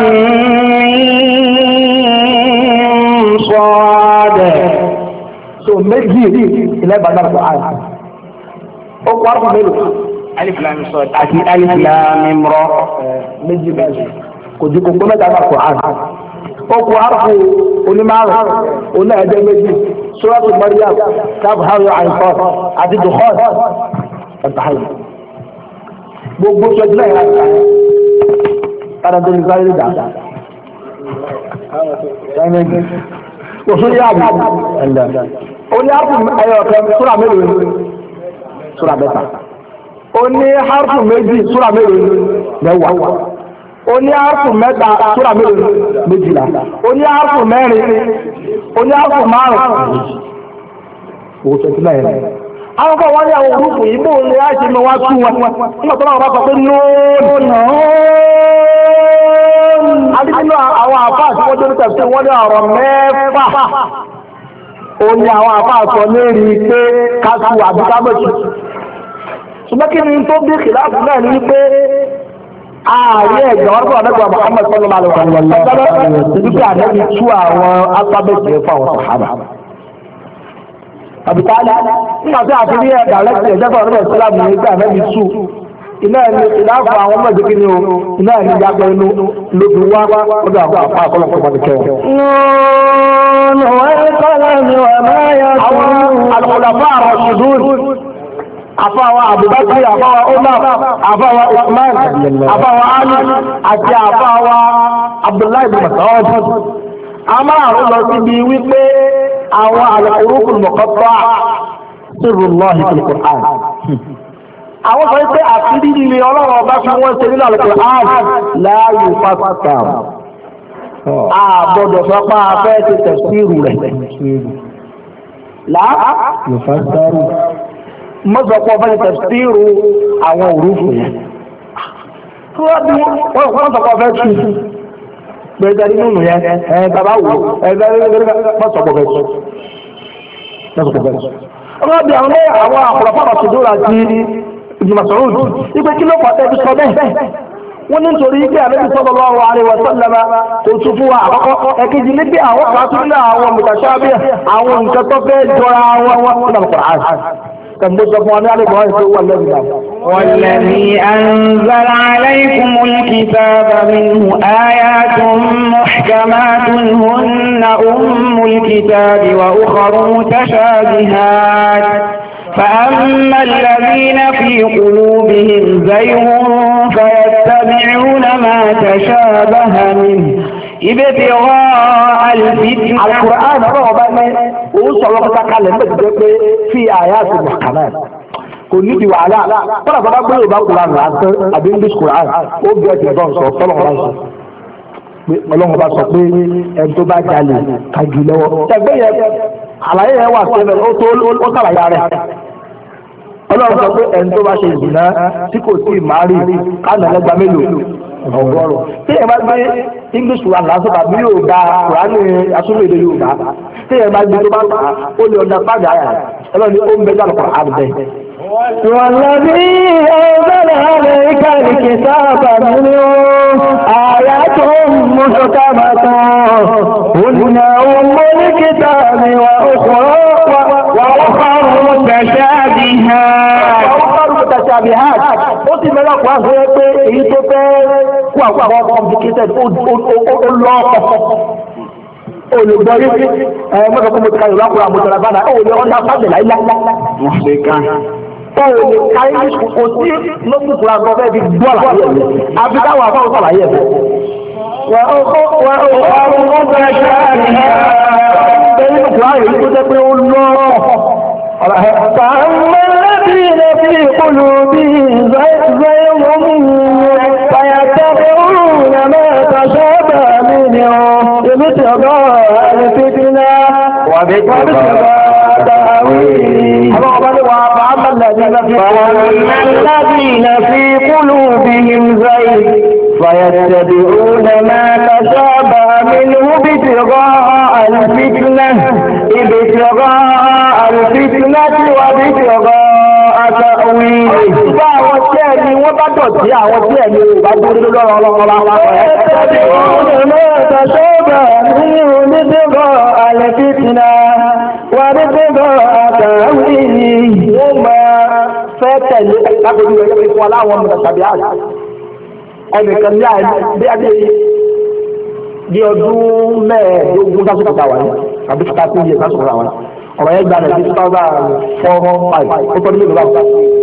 Mim Sad. so méjì ilẹ̀ bàdà Qur'an ó kó harfu mélòó Alif Lam Mim Sad àti Alif Lam Mim Ra méjì méjì kò ju kókó mẹ́ta bá Qur'an ó kó harfu onímọ̀ràn oní ẹ̀jẹ̀ méjì Suratu Maryam káàbù hàrù àìsàn àti Dukhan ẹ̀tàhàyè gbogbo ṣẹ́jú náà yàrá ìtàn kára tó ní sáré dà òṣù yà bù oní harfu ẹyọ kan súrà mélòó súrà mẹ́ta oní harfu méjì súrà mélòó mẹ́wàá oní harfu mẹ́ta súrà mélòó méjìlá oní harfu mẹ́rin oní harfu márùn owó twenty nine àwọn kan wọ́n ní àwọn orúkọ yìí bó lè á ṣe mọ́ wá tú wọn nígbà tó náà bá sọ pé nóònù adínú àwọn àfáà tí wọ́n dé nípa tí wọ́n ní ọ̀rọ̀ mẹ́fà ó ní àwọn àfáàsọ lérí pé káṣù àbí kábọ̀tì ṣùgbọ́n kí ni tó bí kìláàfù náà ní pé ààrẹ ẹ̀gbọ́n wọn fún àdẹ́gbà Muhammad sallallahu alaihi wa sallam wípé àdẹ́bí tú àwọn alifábẹ́ẹ̀tì rẹ̀ fún àwọn sàhábà àbíkálí nígbà tí a ti rí ẹ̀dà lẹ́sìn ẹ̀jẹ̀fọ́ ọ̀rọ̀ ìsìlámù ní pé àdẹ́bí tú iná ẹni ìdáàbò àwọn ọmọ ìdíkì ni o iná ẹni ìyàgbẹ́ inú lóbi wá ọdún àwọn àpá àkọlọ́pọ̀ pàdékẹ́ àwọn alùpùpù àwọn ṣùdúrù àfáwà Abubakar àfáwà Umar àfáwà Usman àfáwà Ali àti àfáwà Abdullahi bin Mas'ud amáàrún lọ síbi wípé àwọn al-huruf al-muqatta'a sirrullahi fil Qur'an àwọn sọ pé àfírí ilé ọlọ́run ọba fi wọ́n ṣe nínú al-Qur'an la yufassar àbọ̀dọ̀ sọpá afẹ́ ti tafsiru rẹ̀ la yufassar mọ́sọ̀pọ̀ ọba ti tafsiru àwọn òrùfù yẹn wọ́n sọ̀pọ̀ ọfẹ́ tù gbẹ̀gbẹ̀ nínú yẹn ẹ̀ bàbá wò ẹgbẹ́ mọ́sọ̀pọ̀ ọfẹ́ tù mọ́sọ̀pọ̀ ọfẹ́ tù ọba bí àwọn àwọn àpọ̀lọpọ̀ àtúndúrà ti ìjùmọ̀ sọ̀rọ̀ ìpè kí ló pàtẹ́ ti sọ bẹ́ẹ̀ wọ́n ní nítorí pé Ànábì sallallahu alaihi wa sallam kò tún fún wa àkọ́kọ́ ẹ̀kejì ní pé àwọn kan tún ní àwọn mutashabih àwọn nǹkan tó fẹ́ jọra wọn wọn nínú Al-Qur'an والذي أنزل عليكم الكتاب منه آيات محكمات هن أم الكتاب وأخر متشابهات فأما الذين في قلوبهم زيغ فيتبعون ما تشابه منه ابتغاء الفتنة. القرآن هو بقى وصل وقت كلام في آيات محكمات kò ní ti wàhálà kọ́nà tó bá gbé yorùbá Quran lásán àbí English Quran ó bí ẹ ti bọ́ sọ fọlọ́n bá sọ pé ọlọ́run bá sọ pé ẹni tó bá jalè kàgì lọ́wọ́ ẹgbẹ́ yẹn àlàyé yẹn wà sẹ́lẹ̀ ó tó ó sàlàyé rẹ̀ ọlọ́run sọ pé ẹni tó bá ṣe ìdìnnà tí kò sí ìmárì kánà lẹ́gba mélòó ọgọ́rùn tí ẹ bá gbé English Quran lásán tàbí yorùbá Quran asúnmọ́ èdè yorùbá tí ẹ bá gbé tó bá ta ó lè ọ̀dà pàdé àyà ọlọ́run ní ó ń bẹ́ẹ̀ dàlùkọ̀ àbẹ̀. والذي أنزل عليك الكتاب منه آيات محكمات هن أم الكتاب وأخرى وأخر متشابهات وأخر متشابهات ó ti mẹ́lá kó àṣẹ pé èyí tó fẹ́ kó àwọn complicated ó lọ́ọ̀pọ̀ olùgbọ́ yìí ẹ mọ́tò kó mo ti ka yorùbá kúrò àmọ́tò bá náà ó lè ọ́n dá sábẹ̀ láyé báwo ni káyé kò sí lókùnkùn àgbọ̀ bẹ́ẹ̀ fi gbọ́ àlàyé ẹ̀ àbí táwọn àbáwọn sàlàyé ẹ̀ wà ó wà ó wà ó ó bẹ̀rẹ̀ ṣe àríyá bẹ́ẹ̀ nínú kùrán yìí tó jẹ́ pé ó lọ́ فأما الذين في قلوبهم زيغ فيتبعون ما تشابه منه ابتغاء الفتنة وابتغاء تأويله فأما الذين في قلوبهم زيغ فيتبعون ما تشابه منه ابتغاء الفتنة ابتغاء الفتنة وابتغاء تأويله. àwọn tí ẹni wọ́n bá dọ̀tí àwọn tí ẹni bá dúró lọ́rọ̀ ọlọ́mọlá. فيتبعون ما تشابه منه ابتغاء الفتنة وابتغاء تأويله. wọ́n máa fẹ́ tẹ̀lé lágbègbè rẹ̀ fún wa láwọn mọ̀tàbí àti ẹnìkan ní àìní bí adé bí ọdún mẹ́ẹ̀ẹ́dógún sásìkò tàwa yìí àbí thirty years sásìkò tàwa yìí ọ̀rọ̀ yẹn gba nàìjíríà two thousand four five ó tọ́jú mélòó báwo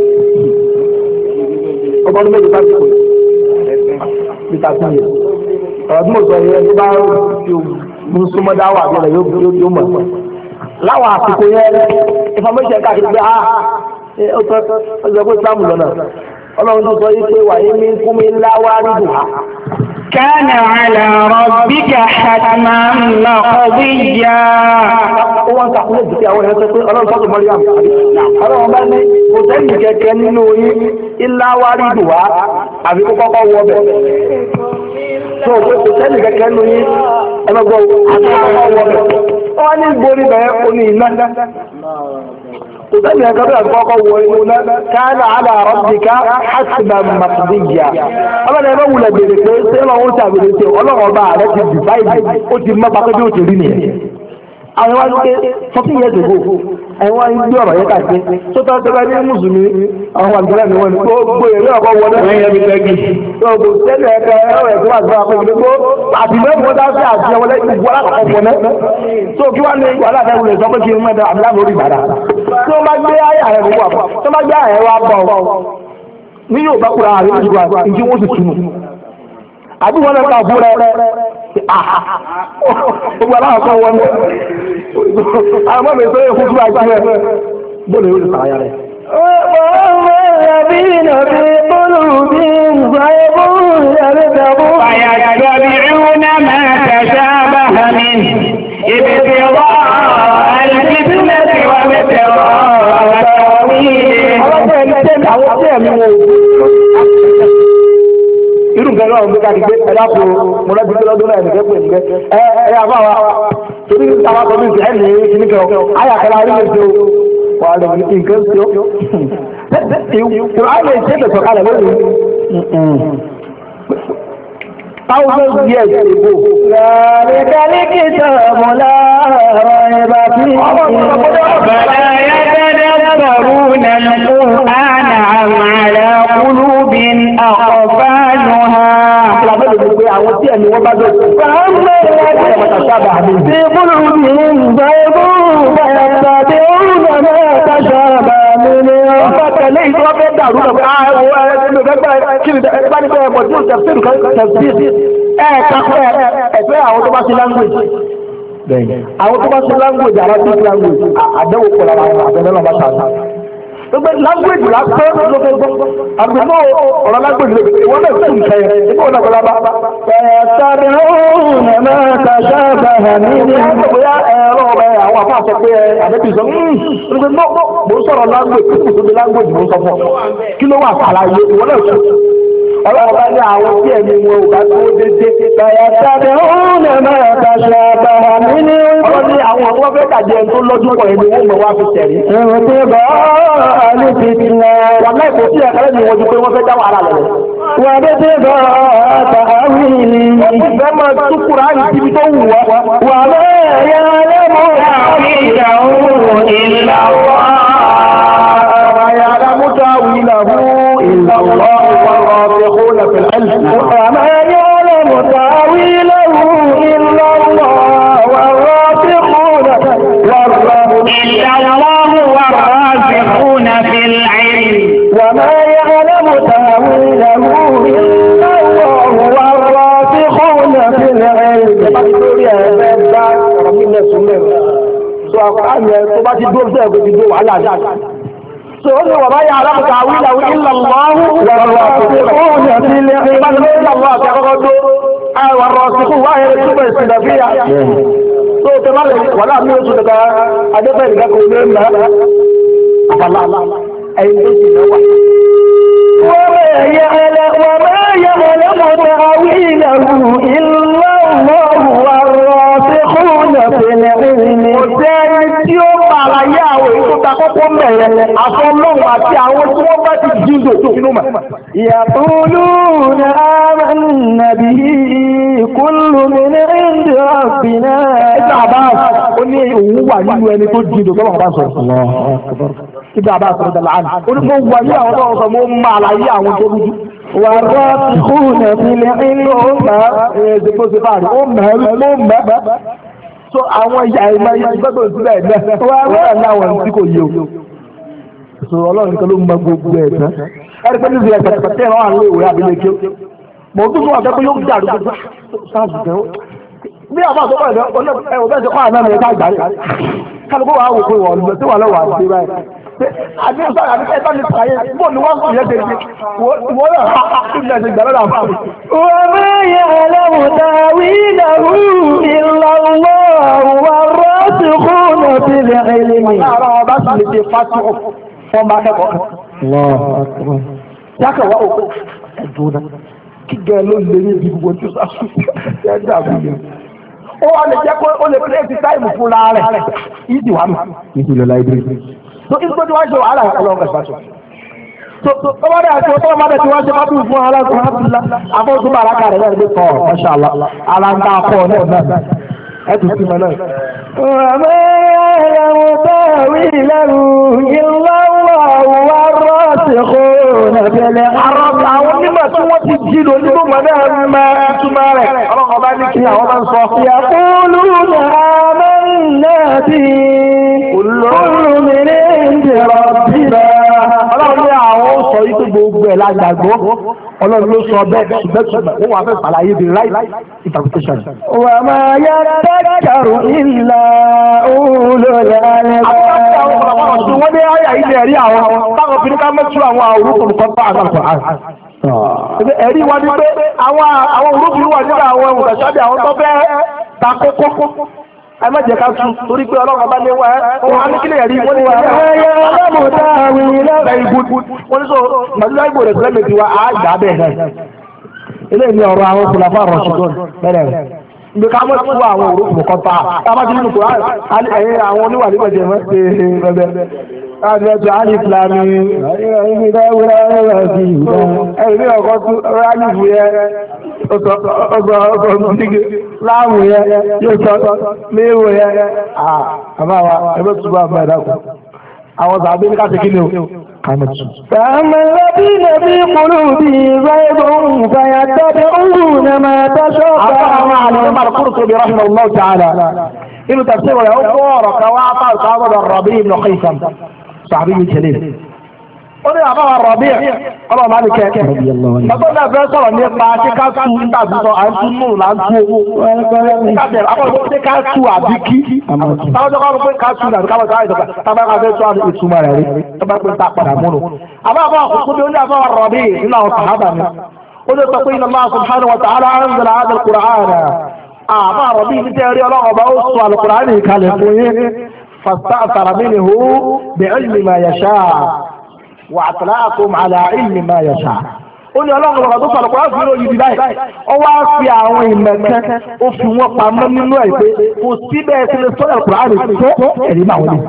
ó tọ́jú mélòó sásìkò bí thirty years ọ̀rọ̀ tí mo sọ yẹn tó bá mú súnmọ́ dáwọ́ àbí ọ̀rọ̀ yóò mọ̀ láwọn àsìkò yẹn information káàkiri pé ah ó tọ́ ó sọ pé Islam lọ́nà ọlọ́run tó sọ yìí pé wàyí mi ń kún mi ńlá wá rí dùn á. كان على ربك حتما مقضيا. ó wá ń sàkúlẹ̀ jù pé àwọn èèyàn sọ pé ọlọ́run sọ́dọ̀ Maryam ọlọ́run bá ní kò sẹ́yìn kẹ̀kẹ́ nínú yín ńlá wá rí dùn á àbí kó kọ́kọ́ wọ bẹ̀. tó o kò sẹ́ni kẹ́kẹ́ nu yín ẹgbẹ́gbọ́ àti kọ́kọ́ wọ bẹ̀. wọ́n ní gbórí bẹ́ẹ̀ ó ní iná. kò sẹ́ni kẹ́kẹ́ bẹ́ẹ̀ kọ́kọ́ wọ inú náà káàdà àlà rabbika hasban maqdiya. ọlọ́run ẹgbẹ́ wulẹ̀ bèrè pé ṣé ọlọ́run ó ṣàbẹ̀rẹ̀ ṣe ọlọ́run ọba rẹ̀ ti dìbáìdì ó ti mọ́ pàtó bí ó ti rí nìyẹn. àwọn wá ń gbé fourteen years ago àwọn wá ń gbé ọ̀rọ̀ yẹn kàgbé tó tọ́ tẹ́lẹ̀ ní mùsùlùmí àwọn àgbẹ̀rẹ̀ ni wọ́n ní gbogbo èrè ọkọ̀ wọlé ẹ̀yẹ mi tẹ́gì tó o kò tẹ́lẹ̀ ẹ̀kẹ́ ẹ̀rọ ẹ̀kọ́ àgbẹ̀ àpò ìgbégbó àtìlẹ́yìn wọn dá sí àti ọwọlé ìgbó alákọ̀ọ́kọ́ wọlé tó kí wọ́n ní wàhálà fẹ́ wulẹ̀ sọ pé kí n mẹ́ta àbúlá lórí ìbàdà tó bá gbé ayé àyẹ̀ wò wà tó bá gbé ayẹ̀ wà bọ̀ ní yóò bá kúrò àárín ìjọba ìjì wọ́n sì túnú àbí wọn lọ ká fún rẹ gbogbo aláàkọ wọn lọ àwọn ọmọ mi tó yẹ fún fún àgbà rẹ bóòlù yóò lè sàáyà rẹ. والذين في قلوبهم زيغ فيتبعون ما تشابه منه ابتغاء الفتنة وابتغاء تأويله. irú nǹkan náà ń gbé káàdì gbé ẹ̀dá kò mo lọ́dún tó lọ́dún náà nìkan pè nìkan ẹ ẹ àbá wa torí àwọn akọ̀bí ìṣẹ́ ẹ̀ ní kíní kan ayà kẹlẹ́ ayé lè ṣe o wà á lè ní nǹkan ṣe o kò á lè ṣe bẹ̀sọ̀ kalẹ̀ lónìí thousand years ago. ذلك الكتاب لا ريب فيه فلا يتدبرون القرآن أم على قلوب أقفالها. àwọn tí ẹni wọ́n bá dọ̀ sí. فأما الذين في قلوبهم زيغ فيتبعون ما تشابه منه. ọba tẹ̀lé ìjọba fẹ́ dàrú lọ pé àwọn ẹni ló fẹ́ gbà kí ni ẹgbẹ́ nípa ẹ̀mọ́ tí ó tẹ̀síìrì kan tẹ̀síìrì ẹ̀ kakọ́ ẹ̀fẹ́ àwọn tó bá ti language. àwọn tó bá ti language Arabic language àdéhùn kọ̀ lára àbẹ̀lẹ́ náà bá ṣàṣà. gbogbo language lásán ló fẹ́ gbọ́ àgbẹ̀mọ́ ọ̀rọ̀ language lè wọ́n lè tún nǹkan yẹn nígbà wọn náà kọ́lá bá. فيتبعون ما تشابه منه. bóyá ẹ̀rọ ọ̀rẹ́ àwọn àfọ àṣọ pé àdébí sọ nígbà náà mo ń sọ̀rọ̀ language kí mo sọ language mo ń sọ fún ọ kí ló wà sàlàyé ìwọ náà sọ. ọlọ́run bá ní àwọn tí ẹ̀mí wọn ò bá tó dédé. فيتبعون ما تشابه منه. ọlọ́run ní àwọn ọmọ fẹ́ kàjẹ́ ẹni tó lọ́dún pọ̀ ẹni wọ́n mọ̀ wá fi tẹ̀rí. ابتغاء الفتنة. wàhálà ìkò sí ẹ̀ka lẹ́nu wọn ju pé wọ́n fẹ́ dá wàhálà lẹ̀. وابتغاء تأويله. wọ́n ti fẹ́ máa tún Kùránì síbi tó wù wá. وما يعلم تأويله إلا الله. وما يعلم تأويله إلا الله والراسخون في العلم. وما يعلم تأويله إلا الله والراسخون إلا الله والراسخون في العلم. وما يعلم تأويله إلا الله والراسخون في العلم. So àkànyẹ tó bá ti dúró sẹ́yìn kò ti dúró wàhálà ní. So ó ní wàbá yà alámùkà àwílà illa Allah والراسخون في العلم. bá ti lórí ìlànà àti akọ́kọ́ tó àwọn rọ̀sùkú wáyé túbọ̀ ìsìnlẹ̀ fíyà. So tẹ bá lè wàhálà mi oṣù daga adébẹ̀ ìgbà kò ní ẹ̀mà àfàlà ẹ̀yìn tó ti náwà. وما يعلم وما يعلم تأويله إلا الله والراسخون في العلم. Kò jẹ́ ẹni tí ó bàrà yá àwọn èyí tó ta kọ́kọ́ mẹ́rẹ̀ àfọlọ́hùn àti àwọn tí wọ́n bá ti jíndò sínú mà. يقولون آمنا به كل من عند ربنا. Ibn Abbas ó ní òun wà nínú ẹni tó jíndò tọ́lọ̀ bá sọ̀rọ̀. Ibn Abbas sọ̀rọ̀ dàlá àná. Ó ní mo wà ní àwọn tó ń sọ mo máa láyé àwọn tó rújú. والراسخون في العلم. ó mẹ́rin ó mẹ́. So àwọn ìyá ìmọ̀ ìyá ìgbẹ́gbẹ́ òsílẹ̀ ẹ̀dẹ́ wọ́n wà ní àwọn tí kò yé o. So ọlọ́run kan ló mọ gbogbo ẹ̀ tán. Ẹ̀rí pé níbi ẹ̀sẹ̀ pẹ̀tẹ́ ìrọ̀ àwọn ìwé abilékè. Mo tún fún ọ̀sẹ̀ pé yóò dàrú gbogbo sáàsì gan. Bí àwọn àtọ́kọ̀ ẹ̀dẹ́ ẹ̀wọ̀n bẹ́ẹ̀ ṣe kọ́ àná mi ẹ̀ka àgbáyé. Kálukú wa wò pé wọ́n lọ sí wà lọ́wọ́ àti báyìí. Àbí ọ̀sán àbí ẹ̀ta ní sàyẹ̀ bó ni wọ́n sùn yẹn tẹ̀lé. Wọ́n yọ̀ ha kí ni ẹ̀sìn ìgbà lọ́dà fún mi. وما يعلم تأويله إلا الله والراسخون في العلم. Àwọn ọba sì lè ṣe fásitì fún ọmọ akẹ́kọ̀ọ́ kan. yàtọ̀ wá òkú ẹ̀dùn náà kí gẹ̀ẹ́ ló lè ní ibi gbogbo tó sásù ẹ̀ dàbí yẹn. ó wà lè jẹ́ pé ó lè pírẹ́sì táìmù fúnra rẹ̀ ìdí wà mí. ìdí lọ láì dé. tó kí tó ti wá ṣe wàhálà ọlọ́run ẹ̀fà ṣe. tọ́wọ́dé àti ọtọ́ ọmọdé tí wọ́n ṣe bá dùn fún aláàbò alhamdulilá àbọ̀tún bàrà kàrẹ̀ náà gbé tọ̀ masha Allah aláǹdà akọ náà náà ẹ̀ tún sí mọ́ náà. وما يعلم تاويله إلا الله والراسخون في الأرض. àwọn onímọ̀ tí wọ́n ti jí lò nínú mọ̀ náà máa túmọ̀ rẹ̀ ọlọ́kọ̀ bá ní kí àwọn máa ń sọ. يقولون آمنا به كل من عند ربنا. ọlọ́run ní àwọn sọ yìí tó gbogbo ẹ̀ lágbàgbọ́ ọlọ́run ló sọ bẹ́ẹ̀ ṣùgbẹ́tùmọ̀ wọ́n wà fẹ́ ṣàlàyé the right interpretation. وما يذكر إلا أولو الألباب. àwọn wọ́n ní àyà ilé ẹ̀rí àwọn táwọn fi ní ká mẹ́tú àwọn òrùkùn kan bá àgbàgbọ́ àgbà. ẹ̀rí wa ni pé àwọn òrùkùn wà nígbà àwọn òṣàṣàbí àwọn tó fẹ́ ta kókó. ẹ má jẹ́ ká tún torí pé ọlọ́run bá lé wá ẹ́ wọ́n á ní kílẹ̀ ẹ̀rí wọ́n ní wọ́n ní wọ́n ní sọ màdúrà ìbò rẹ̀ sílẹ̀ méjì wa á gbà bẹ́ẹ̀ náà. eléyìí ni ọ̀rọ̀ àwọn fúlàfà rọ̀ṣùdọ́n bẹ́ẹ̀ rẹ̀ ibi ká mọ̀ sí àwọn òrùkùn kan ta tábà tí nínú kò ẹ̀yìn àwọn oníwà nígbà jẹ́ mọ́ ṣe bẹ́ẹ̀ láti ẹjọ́ alif lami ẹ̀yìn ìdáwúrẹ́ ẹ̀rọ sí ìgbà ẹ̀yìn ọkọ̀ tún alif yẹ ọgbà ọgbà nígbè láàmù yẹ yóò sọ léèwò yẹ àbáwa ẹgbẹ́ tó bá bá ẹ̀dá kù àwọn sàbí ní káṣe kí ni o kàmẹ́tù. فأما الذين في قلوبهم زيغ فيتبعون ما تشابه الإمام القرطبي رحمه الله تعالى إنه تفسيره يقول كواطا صاحب الربيع بن خيثم صحابي جليل قل يا أبا الربيع الله ما عليك رضي الله عنه. فقال لا فيصل أن يبقى كاسو انت بسو أنتو نور لانتو كاسر أقول بك كاسو أبكي تابا جواب بك كاسو نار كما تعالى تابا كاسو سؤال إسمار يري تابا كنت أقبل أمونه أبا أبا قل يا أبا الربيع إنه صحابة قل تقول الله سبحانه وتعالى أنزل هذا القرآن أبا الربيع نتيري الله وبأوصوا على القرآن كالفوه فاستأثر منه بعلم ما يشاء وأطلعكم على علم ما يشاء ó ní ọlọ́run ọ̀rọ̀ tó sọ̀rọ̀ pé wọ́n fi lóyún ibi báyìí ó wá fi àwọn ìmọ̀kan ó fi wọ́n pamọ́ nínú ẹ̀ pé kò sí bẹ́ẹ̀ sí lè sọ́yà kùránì tó ẹ̀rí máa wọlé.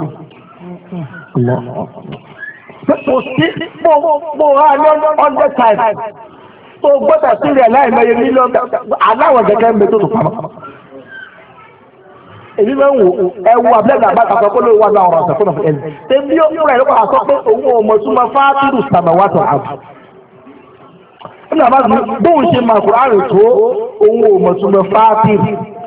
kò sí mo rà ní hundred times tó gbọ́dọ̀ sí rẹ̀ láìmọye mílíọ̀nù aláwọ̀ gẹ́gẹ́ ń bẹ tó tó pamọ́. èmi máa ń wò ẹwu abẹ́lẹ̀ àbáta sọ pé ló wà náà ọ̀rọ̀ ọ̀sẹ̀ fún ọ̀fẹ́ ẹ̀sìn tẹ̀bí ó fúnra ẹ̀ ló padà sọ pé òun ò mọ̀ túmọ̀ fáátìrù sàmẹ̀wátò àbù. nígbà bá mi bóun ṣe máa kúrò àrùn tó òun ò mọ̀ túmọ̀ fáátìrù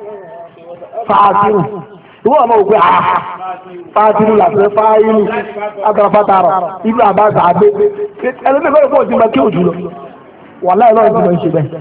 fáátìrù ìwọ ọmọ òpin àá fáátìrù làtẹ fáyìlù agbáfatàrọ ibi àbáta àgbé ẹlẹ́mìí fẹ́rẹ̀ fún òsínmọ̀ kí òjò lọ wàláhì lọ́rùn ti mọ̀ ń ṣe bẹ́ẹ̀.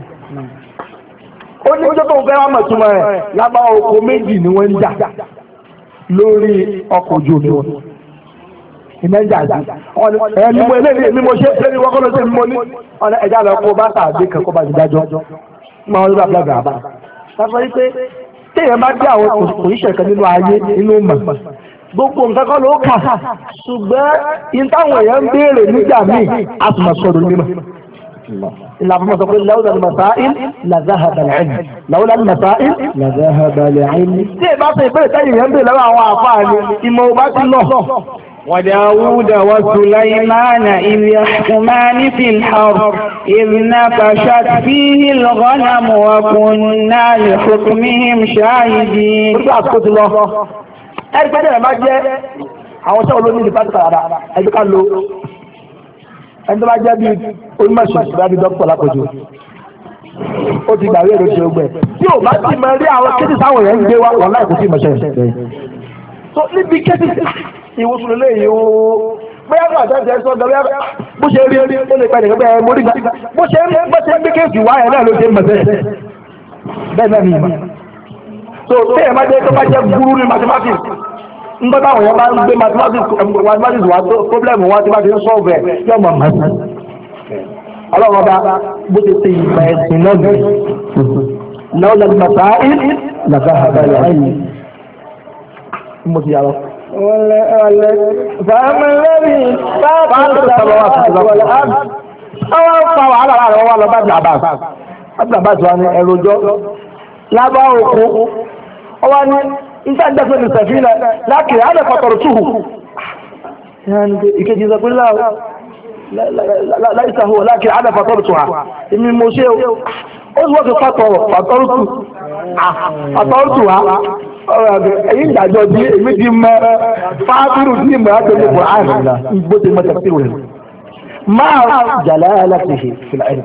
ó ní ọjọ́ tó ń fẹ́ wá mọ̀ túmọ̀ rẹ̀ lábá oko méjì ni wọ́n ń jà lórí ọkọ̀ ojú omi wọn. iná ń jà sí ẹni mo eléyìí èmi mo ṣe é ní wọ́kọ́ ló ṣe mo ní ọ̀nà ẹ̀já lọ kó bá tàbí kan kó bá ti dájọ́ máa ń rí bá fúlàgbà àbá. sáfẹ́ yìí pé téèyàn bá dé àwọn òṣìṣẹ́ kan nínú ayé nínú mọ̀ gbogbo nǹkan kan ló kà ṣùgbọ́n ìtàwọn èèyàn ń béèrè nígbà míì a sì máa sọ̀rọ̀ nímọ̀. إلا فما تقول لولا المسائل لذهب العلم لولا المسائل لذهب العلم. tí ẹ bá ṣe ìbéèrè tẹ́yìn yẹn ń béèrè lọ́wọ́ àwọn àfáàní ìmọ̀ ò bá ti lọ. وداود وسليمان إذ يحكمان في الحرب إذ نفشت فيه الغنم وكنا لحكمهم شاهدين. orí àsìkò ti lọ. ẹ̀rí pé ẹ̀ máa jẹ́ àwọn iṣẹ́ olómi ní pátí kàràdà ẹ̀jẹ̀ ká lo ẹni tó bá jẹ́ bí onímọ̀ṣẹ́ ìṣúra bí dókítà lápòjù ó ti gbàwé èrò ṣe ogbẹ́ tí ò bá ti mọ rí àwọn kéde sáwọn èèyàn ń gbé wá wọn láì kó sí ìmọ̀ṣẹ́ so níbi kéde ìwòsàn lélẹ́yìí ó bóyá fún àtẹ́jẹ́ ẹ̀sọ́ ọ̀dọ́ bó ṣe rí orí ó lè pẹ́ nìkan bẹ́ẹ̀ mórí gbà bó ṣe ń bó ṣe ń gbé kéèsì wá ẹ̀ náà ló ṣe ń mọ̀ṣẹ́ bẹ́ẹ̀ náà ni ìmọ̀ so téèyàn má jẹ́ tó bá jẹ́ gúrú ní mathematics nígbà táwọn èèyàn bá ń gbé mathematics mathematics wá tó problem wá tí wọ́n ti ń solve ẹ̀ yóò mọ̀ mọ́ sí. ọlọ́run ọba bó ti ṣe ìgbà ẹ̀sìn náà bì náà lẹ́nu màtá làbá àbáyọ ayé mo ti yàrá. فأما الذي فاطر السماوات والأرض àwọn fa wàhálà rẹ̀ wọ́n wá lọ bá bàbá bàbá tó wá ní ẹrọjọ́ lábá òkú ọwọ́ ní nígbà jẹ́sẹ̀ ní sẹ̀fínà lákìrì á lè fọ́tọ̀rọ̀ túhù ìkejì sọ pé láìsàhó lákìrì á lè fọ́tọ̀rọ̀ túhà èmi mo ṣe ó sì wọ́n fi fọ́tọ̀rọ̀ fọ́tọ̀rọ̀ tù fọ́tọ̀rọ̀ tù wá èyí ìdájọ́ bí èmi ti mọ fáfírù tí ìmọ̀ láti ní Kùránì ìgbó ti mọ tafsir rẹ̀ máa jalalatihi fil ilm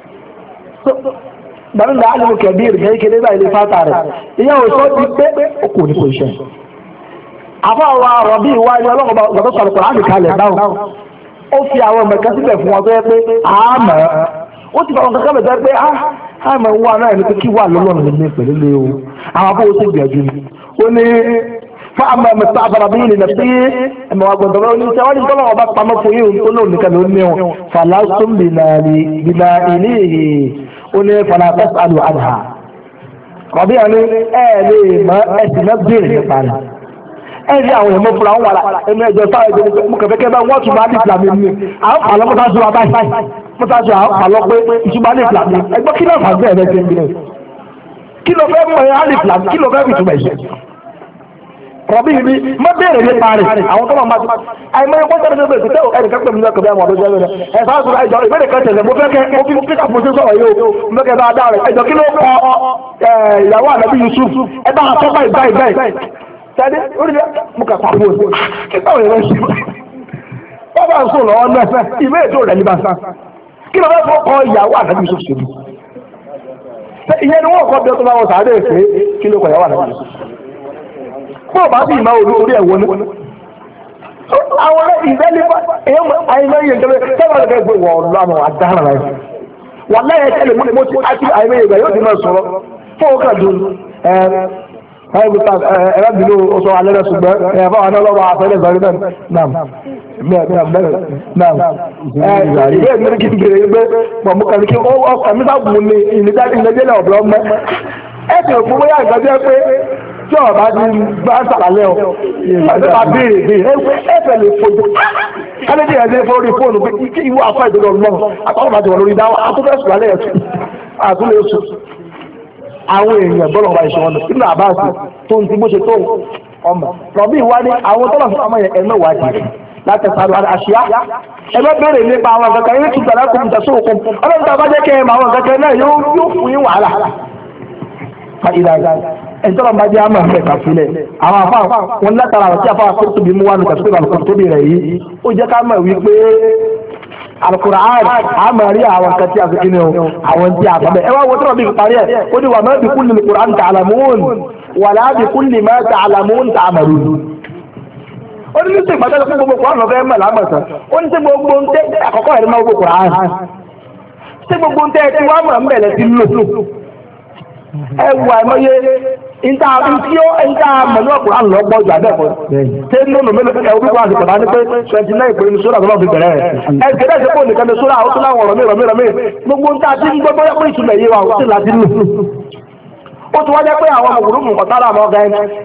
bàbá da alimu kabir ní kéde báyìí lè fata rẹ̀ ìyá òṣò ti pé ó kò ní kò iṣẹ́ àfọwọ́ rọ̀bí ìwáyé ọlọ́kọ̀ọ́ gbọ́dọ̀ sọ̀rọ̀ Kùránì kalẹ̀ báwọn ó fi àwọn ọmọ ẹ̀ka síbẹ̀ fún wọn tó yẹ pé àmọ́ ó ti fọwọ́n kankan bẹ̀rẹ̀ pé àmọ́ wà náà ní pé kí wà lọ́lọ́run ní pẹ̀lú lé o àwọn afọwọ́ sì gbìyànjú ni ó ní fáàmù ẹ̀mẹ̀ta àbàràbí yìí nà sí ẹ̀mẹ̀ wà gbọ̀ndọ̀ lọ́wọ́ ní sẹ́wọ́n ní tọ́lọ́ ọba pamọ́ fún yìí tó lóun nìkan ló ní wọn fàlásùn bìnà ilé yìí ó ní fàlàtàs àlù àdà rọ̀bí àní ẹ̀ lè mọ ẹ̀sìn náà béèrè nípa rẹ̀ ẹ̀ rí àwọn èèmọ̀ fúnra wọn wà ẹ̀mí ẹ̀jọ̀ sáà ẹ̀jọ̀ mú kẹfẹ́kẹ́ bá wọ́n tún máa ní ìlànà mi àwọn àlọ́ mọ́tàṣù wa báyìí mọ́tàṣù àlọ́ pé ìtumọ̀ ní ìlànà ẹgbẹ́ kí ló fà ń bẹ́ẹ̀ lẹ́sẹ̀ ń bí kí ló fẹ́ mọ̀ ẹ́ alif lam kí ló fẹ́ fi túmọ̀ ẹ̀ṣẹ̀ rọ̀bí mi má béèrè nípa rẹ̀ àwọn tó máa ma ti àìmọ́ ẹ̀kọ́ tẹ́lẹ̀ tó bẹ̀rẹ̀ tó ẹnì kan pẹ̀lú ẹ̀kọ́ bí àwọn ọ̀dọ́ jẹ́ rẹ̀ ẹ̀ sáà sọ̀rọ̀ ẹ̀jọ̀ ìbéèrè kan tẹ̀lẹ̀ mo fẹ́ kẹ́ mo fi píkà fún sọ̀rọ̀ yìí o mo fẹ́ kẹ́ bá dá rẹ̀ ẹ̀jọ̀ kí ló kọ ìyàwó ànábì Yusuf ẹ bá sọ báyìí báyìí báyìí tẹ́lẹ̀ orí mo kà pariwo kí táwọn èèyàn ṣe wọ́n bá ń sọ lọ́wọ́ náà ìbéèrè tó rẹ̀ ní bá sá kí ló fẹ́ kọ ìyàwó ànábì Yusuf ṣe bí ìyẹn ni wọ́n kọ́ bí ó tó bá wọn sàárè pé kí ló kọ ìyàwó ànábì Yusuf bọ́ọ̀ bá sì máa olú orí ẹ̀wọ̀n ní. àwọn ìdẹ́lẹ́fà èèyàn àìmọye ìjọba tẹ́lẹ̀ ọ̀gá ẹgbẹ́ wọ̀ ọ̀lọ́ àwọn àdáhàrà rẹ̀ wà láyé tẹ́lẹ̀ mo ti àti àìmọye ìgbà yóò ti máa sọ̀rọ̀ fún ọkà dùn ẹ̀rọ bìnú oṣù alẹ́ rẹ̀ ṣùgbọ́n ẹ̀yà fáwọn náà lọ́wọ́ àfẹ́lẹ́ sọ̀rọ̀ náà náà ìwé ìmìrì kìí gèrè gbé pọ̀mú kàrí kí ọkọ̀ mi sábùn ní ìlẹ́jẹ́lẹ̀ ọ̀bọ̀ ọmọ ẹ̀sìn òpó bóyá ìgbàjẹ́ pé tí ọba ti gbá sàlálẹ́ ọ ìgbà béèrè béèrè ẹ̀fẹ̀ lè fojú kálẹ́dì ẹ̀dẹ́ fọ́rí fóònù pé kí ìwọ afọ ìdúró lọ́wọ́ àtọ́wọ́ bá ti wọ̀ lórí dáwọ́ àtúfẹ́ sùlálẹ́ ẹ̀tù àtúlẹ̀ oṣù àwọn èèyàn bọ́lọ̀ wà ìṣọ́ ọ̀nà nínú àbáàsì tó ń ti bó ṣe tó ọmọ rọ̀bí ìwá ní àwọn tọ́lọ̀ fún ọmọ ẹ̀mẹ́ wájì láti sáré àṣíyá ẹgbẹ́ béèrè nípa àwọn kankan yóò tún gbàdá kó mùtà sóòkùn ọlọ́run tó bá jẹ́ kẹ́ ẹ̀mọ àwọn kankan náà yóò fún yín wàhálà ẹ̀ńtọ́rọ̀ bá jẹ́ àmọ́ ẹ̀ka sílẹ̀ àwọn afá wọn látara àwọn tí afá kó tóbi mú wá ní kàtúkọ̀ àlùkò tóbi rẹ̀ yìí ó jẹ́ ká mọ̀ wípé Al-Qur'an àmọ́ rí àwọn kan tí a fi kíni o àwọn tí a fọ́bẹ̀ ẹ wá wo tọ́rọ̀ bí parí ẹ̀ ó ní wà má bi kulli al-Qur'an ta'lamun wà lá bi kulli ma ta'lamun ta'malun ó ní nítorí pàtàkì fún gbogbo Qur'an lọ́fẹ́ mọ̀ lámọ̀sán ó ní tí gbogbo ń tẹ́ àkọ́kọ́ ẹ̀rí máa gbogbo Qur'an tí gbogbo ń tẹ́ tí wọ́n mọ̀ ń bẹ̀rẹ̀ sí lò ẹwù àìmọye ìta tí ó ìta mẹ̀lú ọ̀pọ̀lá ń lọ gbọ́ ìjà bẹ́ẹ̀ fún ṣé nínú mélòó ẹ̀wù bí wọ́n àti pẹ̀lú ní pé twenty nine pé ní sóra tó lọ́ọ́ fi bẹ̀rẹ̀ ẹ̀ ẹ̀ kẹ́lẹ́ ṣe fóònù kan ní sóra ó tún láwọn ọ̀rọ̀ mìíràn mìíràn mìíràn gbogbo ń ta tí ń gbọ́ bóyá pé ìtumọ̀ yé wa ó sì láti lù ó ti wájẹ́ pé àwọn ọmọkùnrin mú nǹkan tára àmọ́ ọ̀gá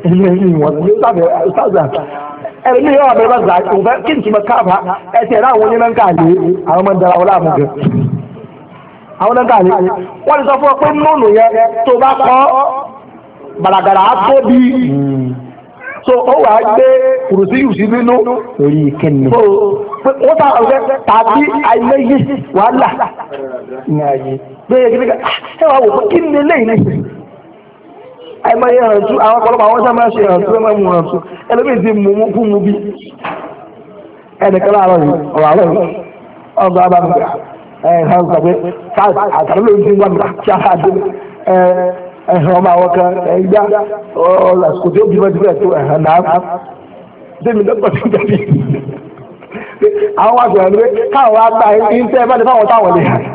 ẹni ní yọ̀ọ́ abẹ́rẹ́ bá gbà kí n tìmọ̀ káàbà ẹ̀ ti ẹ̀rọ àwọn onímọ̀ ń kàlẹ́ àwọn ọmọ ń dara ọlá àmúgẹ àwọn náà gàlẹ́ wọ́n ti sọ fún ọ pé nínú yẹn tó bá kọ́ bàràgàrà á tó bí so ó wà á gbé kùrùsí yù sí nínú orí kẹ́ni. wọ́n ta ọ̀rẹ́ tàbí àìlẹ́yẹ wàhálà ní ayé bẹ́ẹ̀ kí ẹ wà wò pé kí ni lẹ́yìn ní àìmọye hàntú àwọn ọ̀pọ̀lọpọ̀ àwọn sábà ṣe hàntú ẹ̀ máa mú hàntú ẹlẹ́bí ti mú fún mu bí ẹnìkan láàárọ̀ yìí ọ̀rọ̀ àárọ̀ yìí ọgbà bá mi ẹ̀hàn sọ̀pẹ́ àtàrí ló ń dín wọn kí a dé ẹ̀hàn ọmọ àwọn kan ẹ̀yà ọ̀làsìkò tí ó bí wọ́n ti bẹ̀rẹ̀ tó ẹ̀hàn náà démi lọ́pọ̀ tó jáde àwọn wá sọ̀rọ̀ pé káwọn wá gbà ń tẹ́ bá ní fáwọn táwọn lè hàn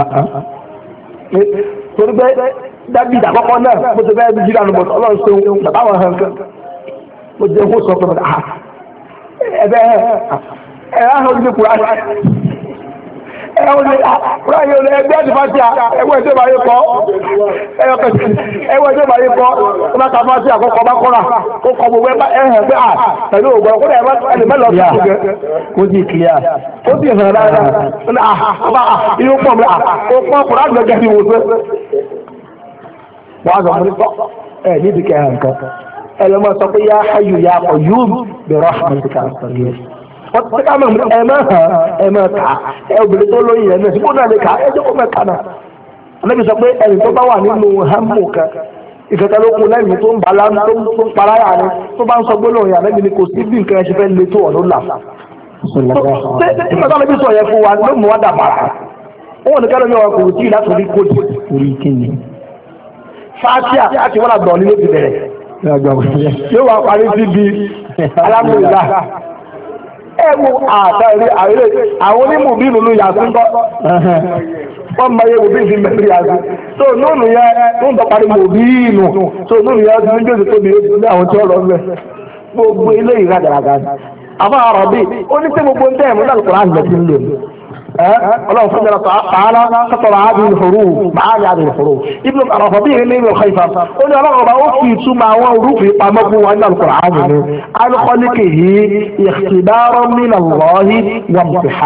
torí pé dábì ìdàkọ́kọ́ náà mo ti fẹ́ bí jíra nù bọ̀tọ̀ ọlọ́run ṣe ohun bàbá wọn hàn kan mo jẹ́ kó sọ pé ẹ̀bẹ̀ ẹ̀ ẹ̀ ẹ̀wọ̀n ní ẹ̀wọ̀n ẹgbẹ́ àti fásitì ẹ̀wọ̀n ẹ̀jẹ̀ bá yẹ kọ́ ẹ̀wọ̀n ẹ̀jẹ̀ bá yẹ kọ́ ó bá ka fásitì àkọ́kọ́ bá kọ́ra ó kọ́ gbogbo ẹ̀hẹ̀ pé à pẹ̀lú ògbọ́n kó ẹ̀lẹ́ mẹ́lọ sí ìgbẹ́ kó sì clear ó sì hàn dáadáa inú pọ̀ mi ó pọ̀ kúrò àgbẹ̀gẹ́ ti wò sẹ́ wọ́n á sọ fún mi tọ́ ẹ̀ níbi kẹ́ ẹ̀ nǹkan ẹ̀ lọ́mọ sọ pé yá ayù yá qayyum bi rahmatika astaghfir wọ́n ti ká mọ̀ ẹ̀ máa hàn ẹ̀ máa kà ẹ̀ obìnrin tó lóyìn ẹ̀ náà sípò náà lè kà ẹ̀ jẹ́ kó mẹ́ kà náà Ànábì sọ pé ẹni tó bá wà nínú hàmù kan ìkẹta ló kún lẹ́yìn tó ń balá tó ń paráyà ni tó bá ń sọ gbólóhùn yà lẹ́bi ni kò sí bí nǹkan ẹ̀ ṣe fẹ́ le tó ọ̀dọ́ là nígbà tó lẹ́bi sọ yẹn fún wa ló mú wa dàbàrà wọn ní kẹ́lẹ́ ní ọkọ̀ kò tí ì láti rí kóòtù orí kíni fáṣíà àti wọn àgbọ̀n nílé ti bẹ̀rẹ̀ yóò wá parí sí bí alámúlá ẹ wo àtàrí àrílẹ̀ àwọn onímọ̀ bí nínú yàtún kọ́ wọ́n máa yẹ òbí ìfi mẹ́rin yàtún tó nínú yẹn tó ń tọparí mọ̀ bí inú tó nínú yẹn tó ń gbèsè tóbi ní àwọn tí ó lọ rẹ̀ gbogbo ilé ìrìn àdàràgà ni àbá ọ̀rọ̀ bí ó ní sí gbogbo ń tẹ́ ẹ̀mú náà kọ́ra àgbẹ̀ tí ń lò الله سبحانه وتعالى سطر هذه الحروف معاني هذه الحروف ابن الربيع ابن الخيفر قل يا رغب أوفي سمع وروفي قامكم وأن القرآن عن خلقه اختبارا من الله وامتحانا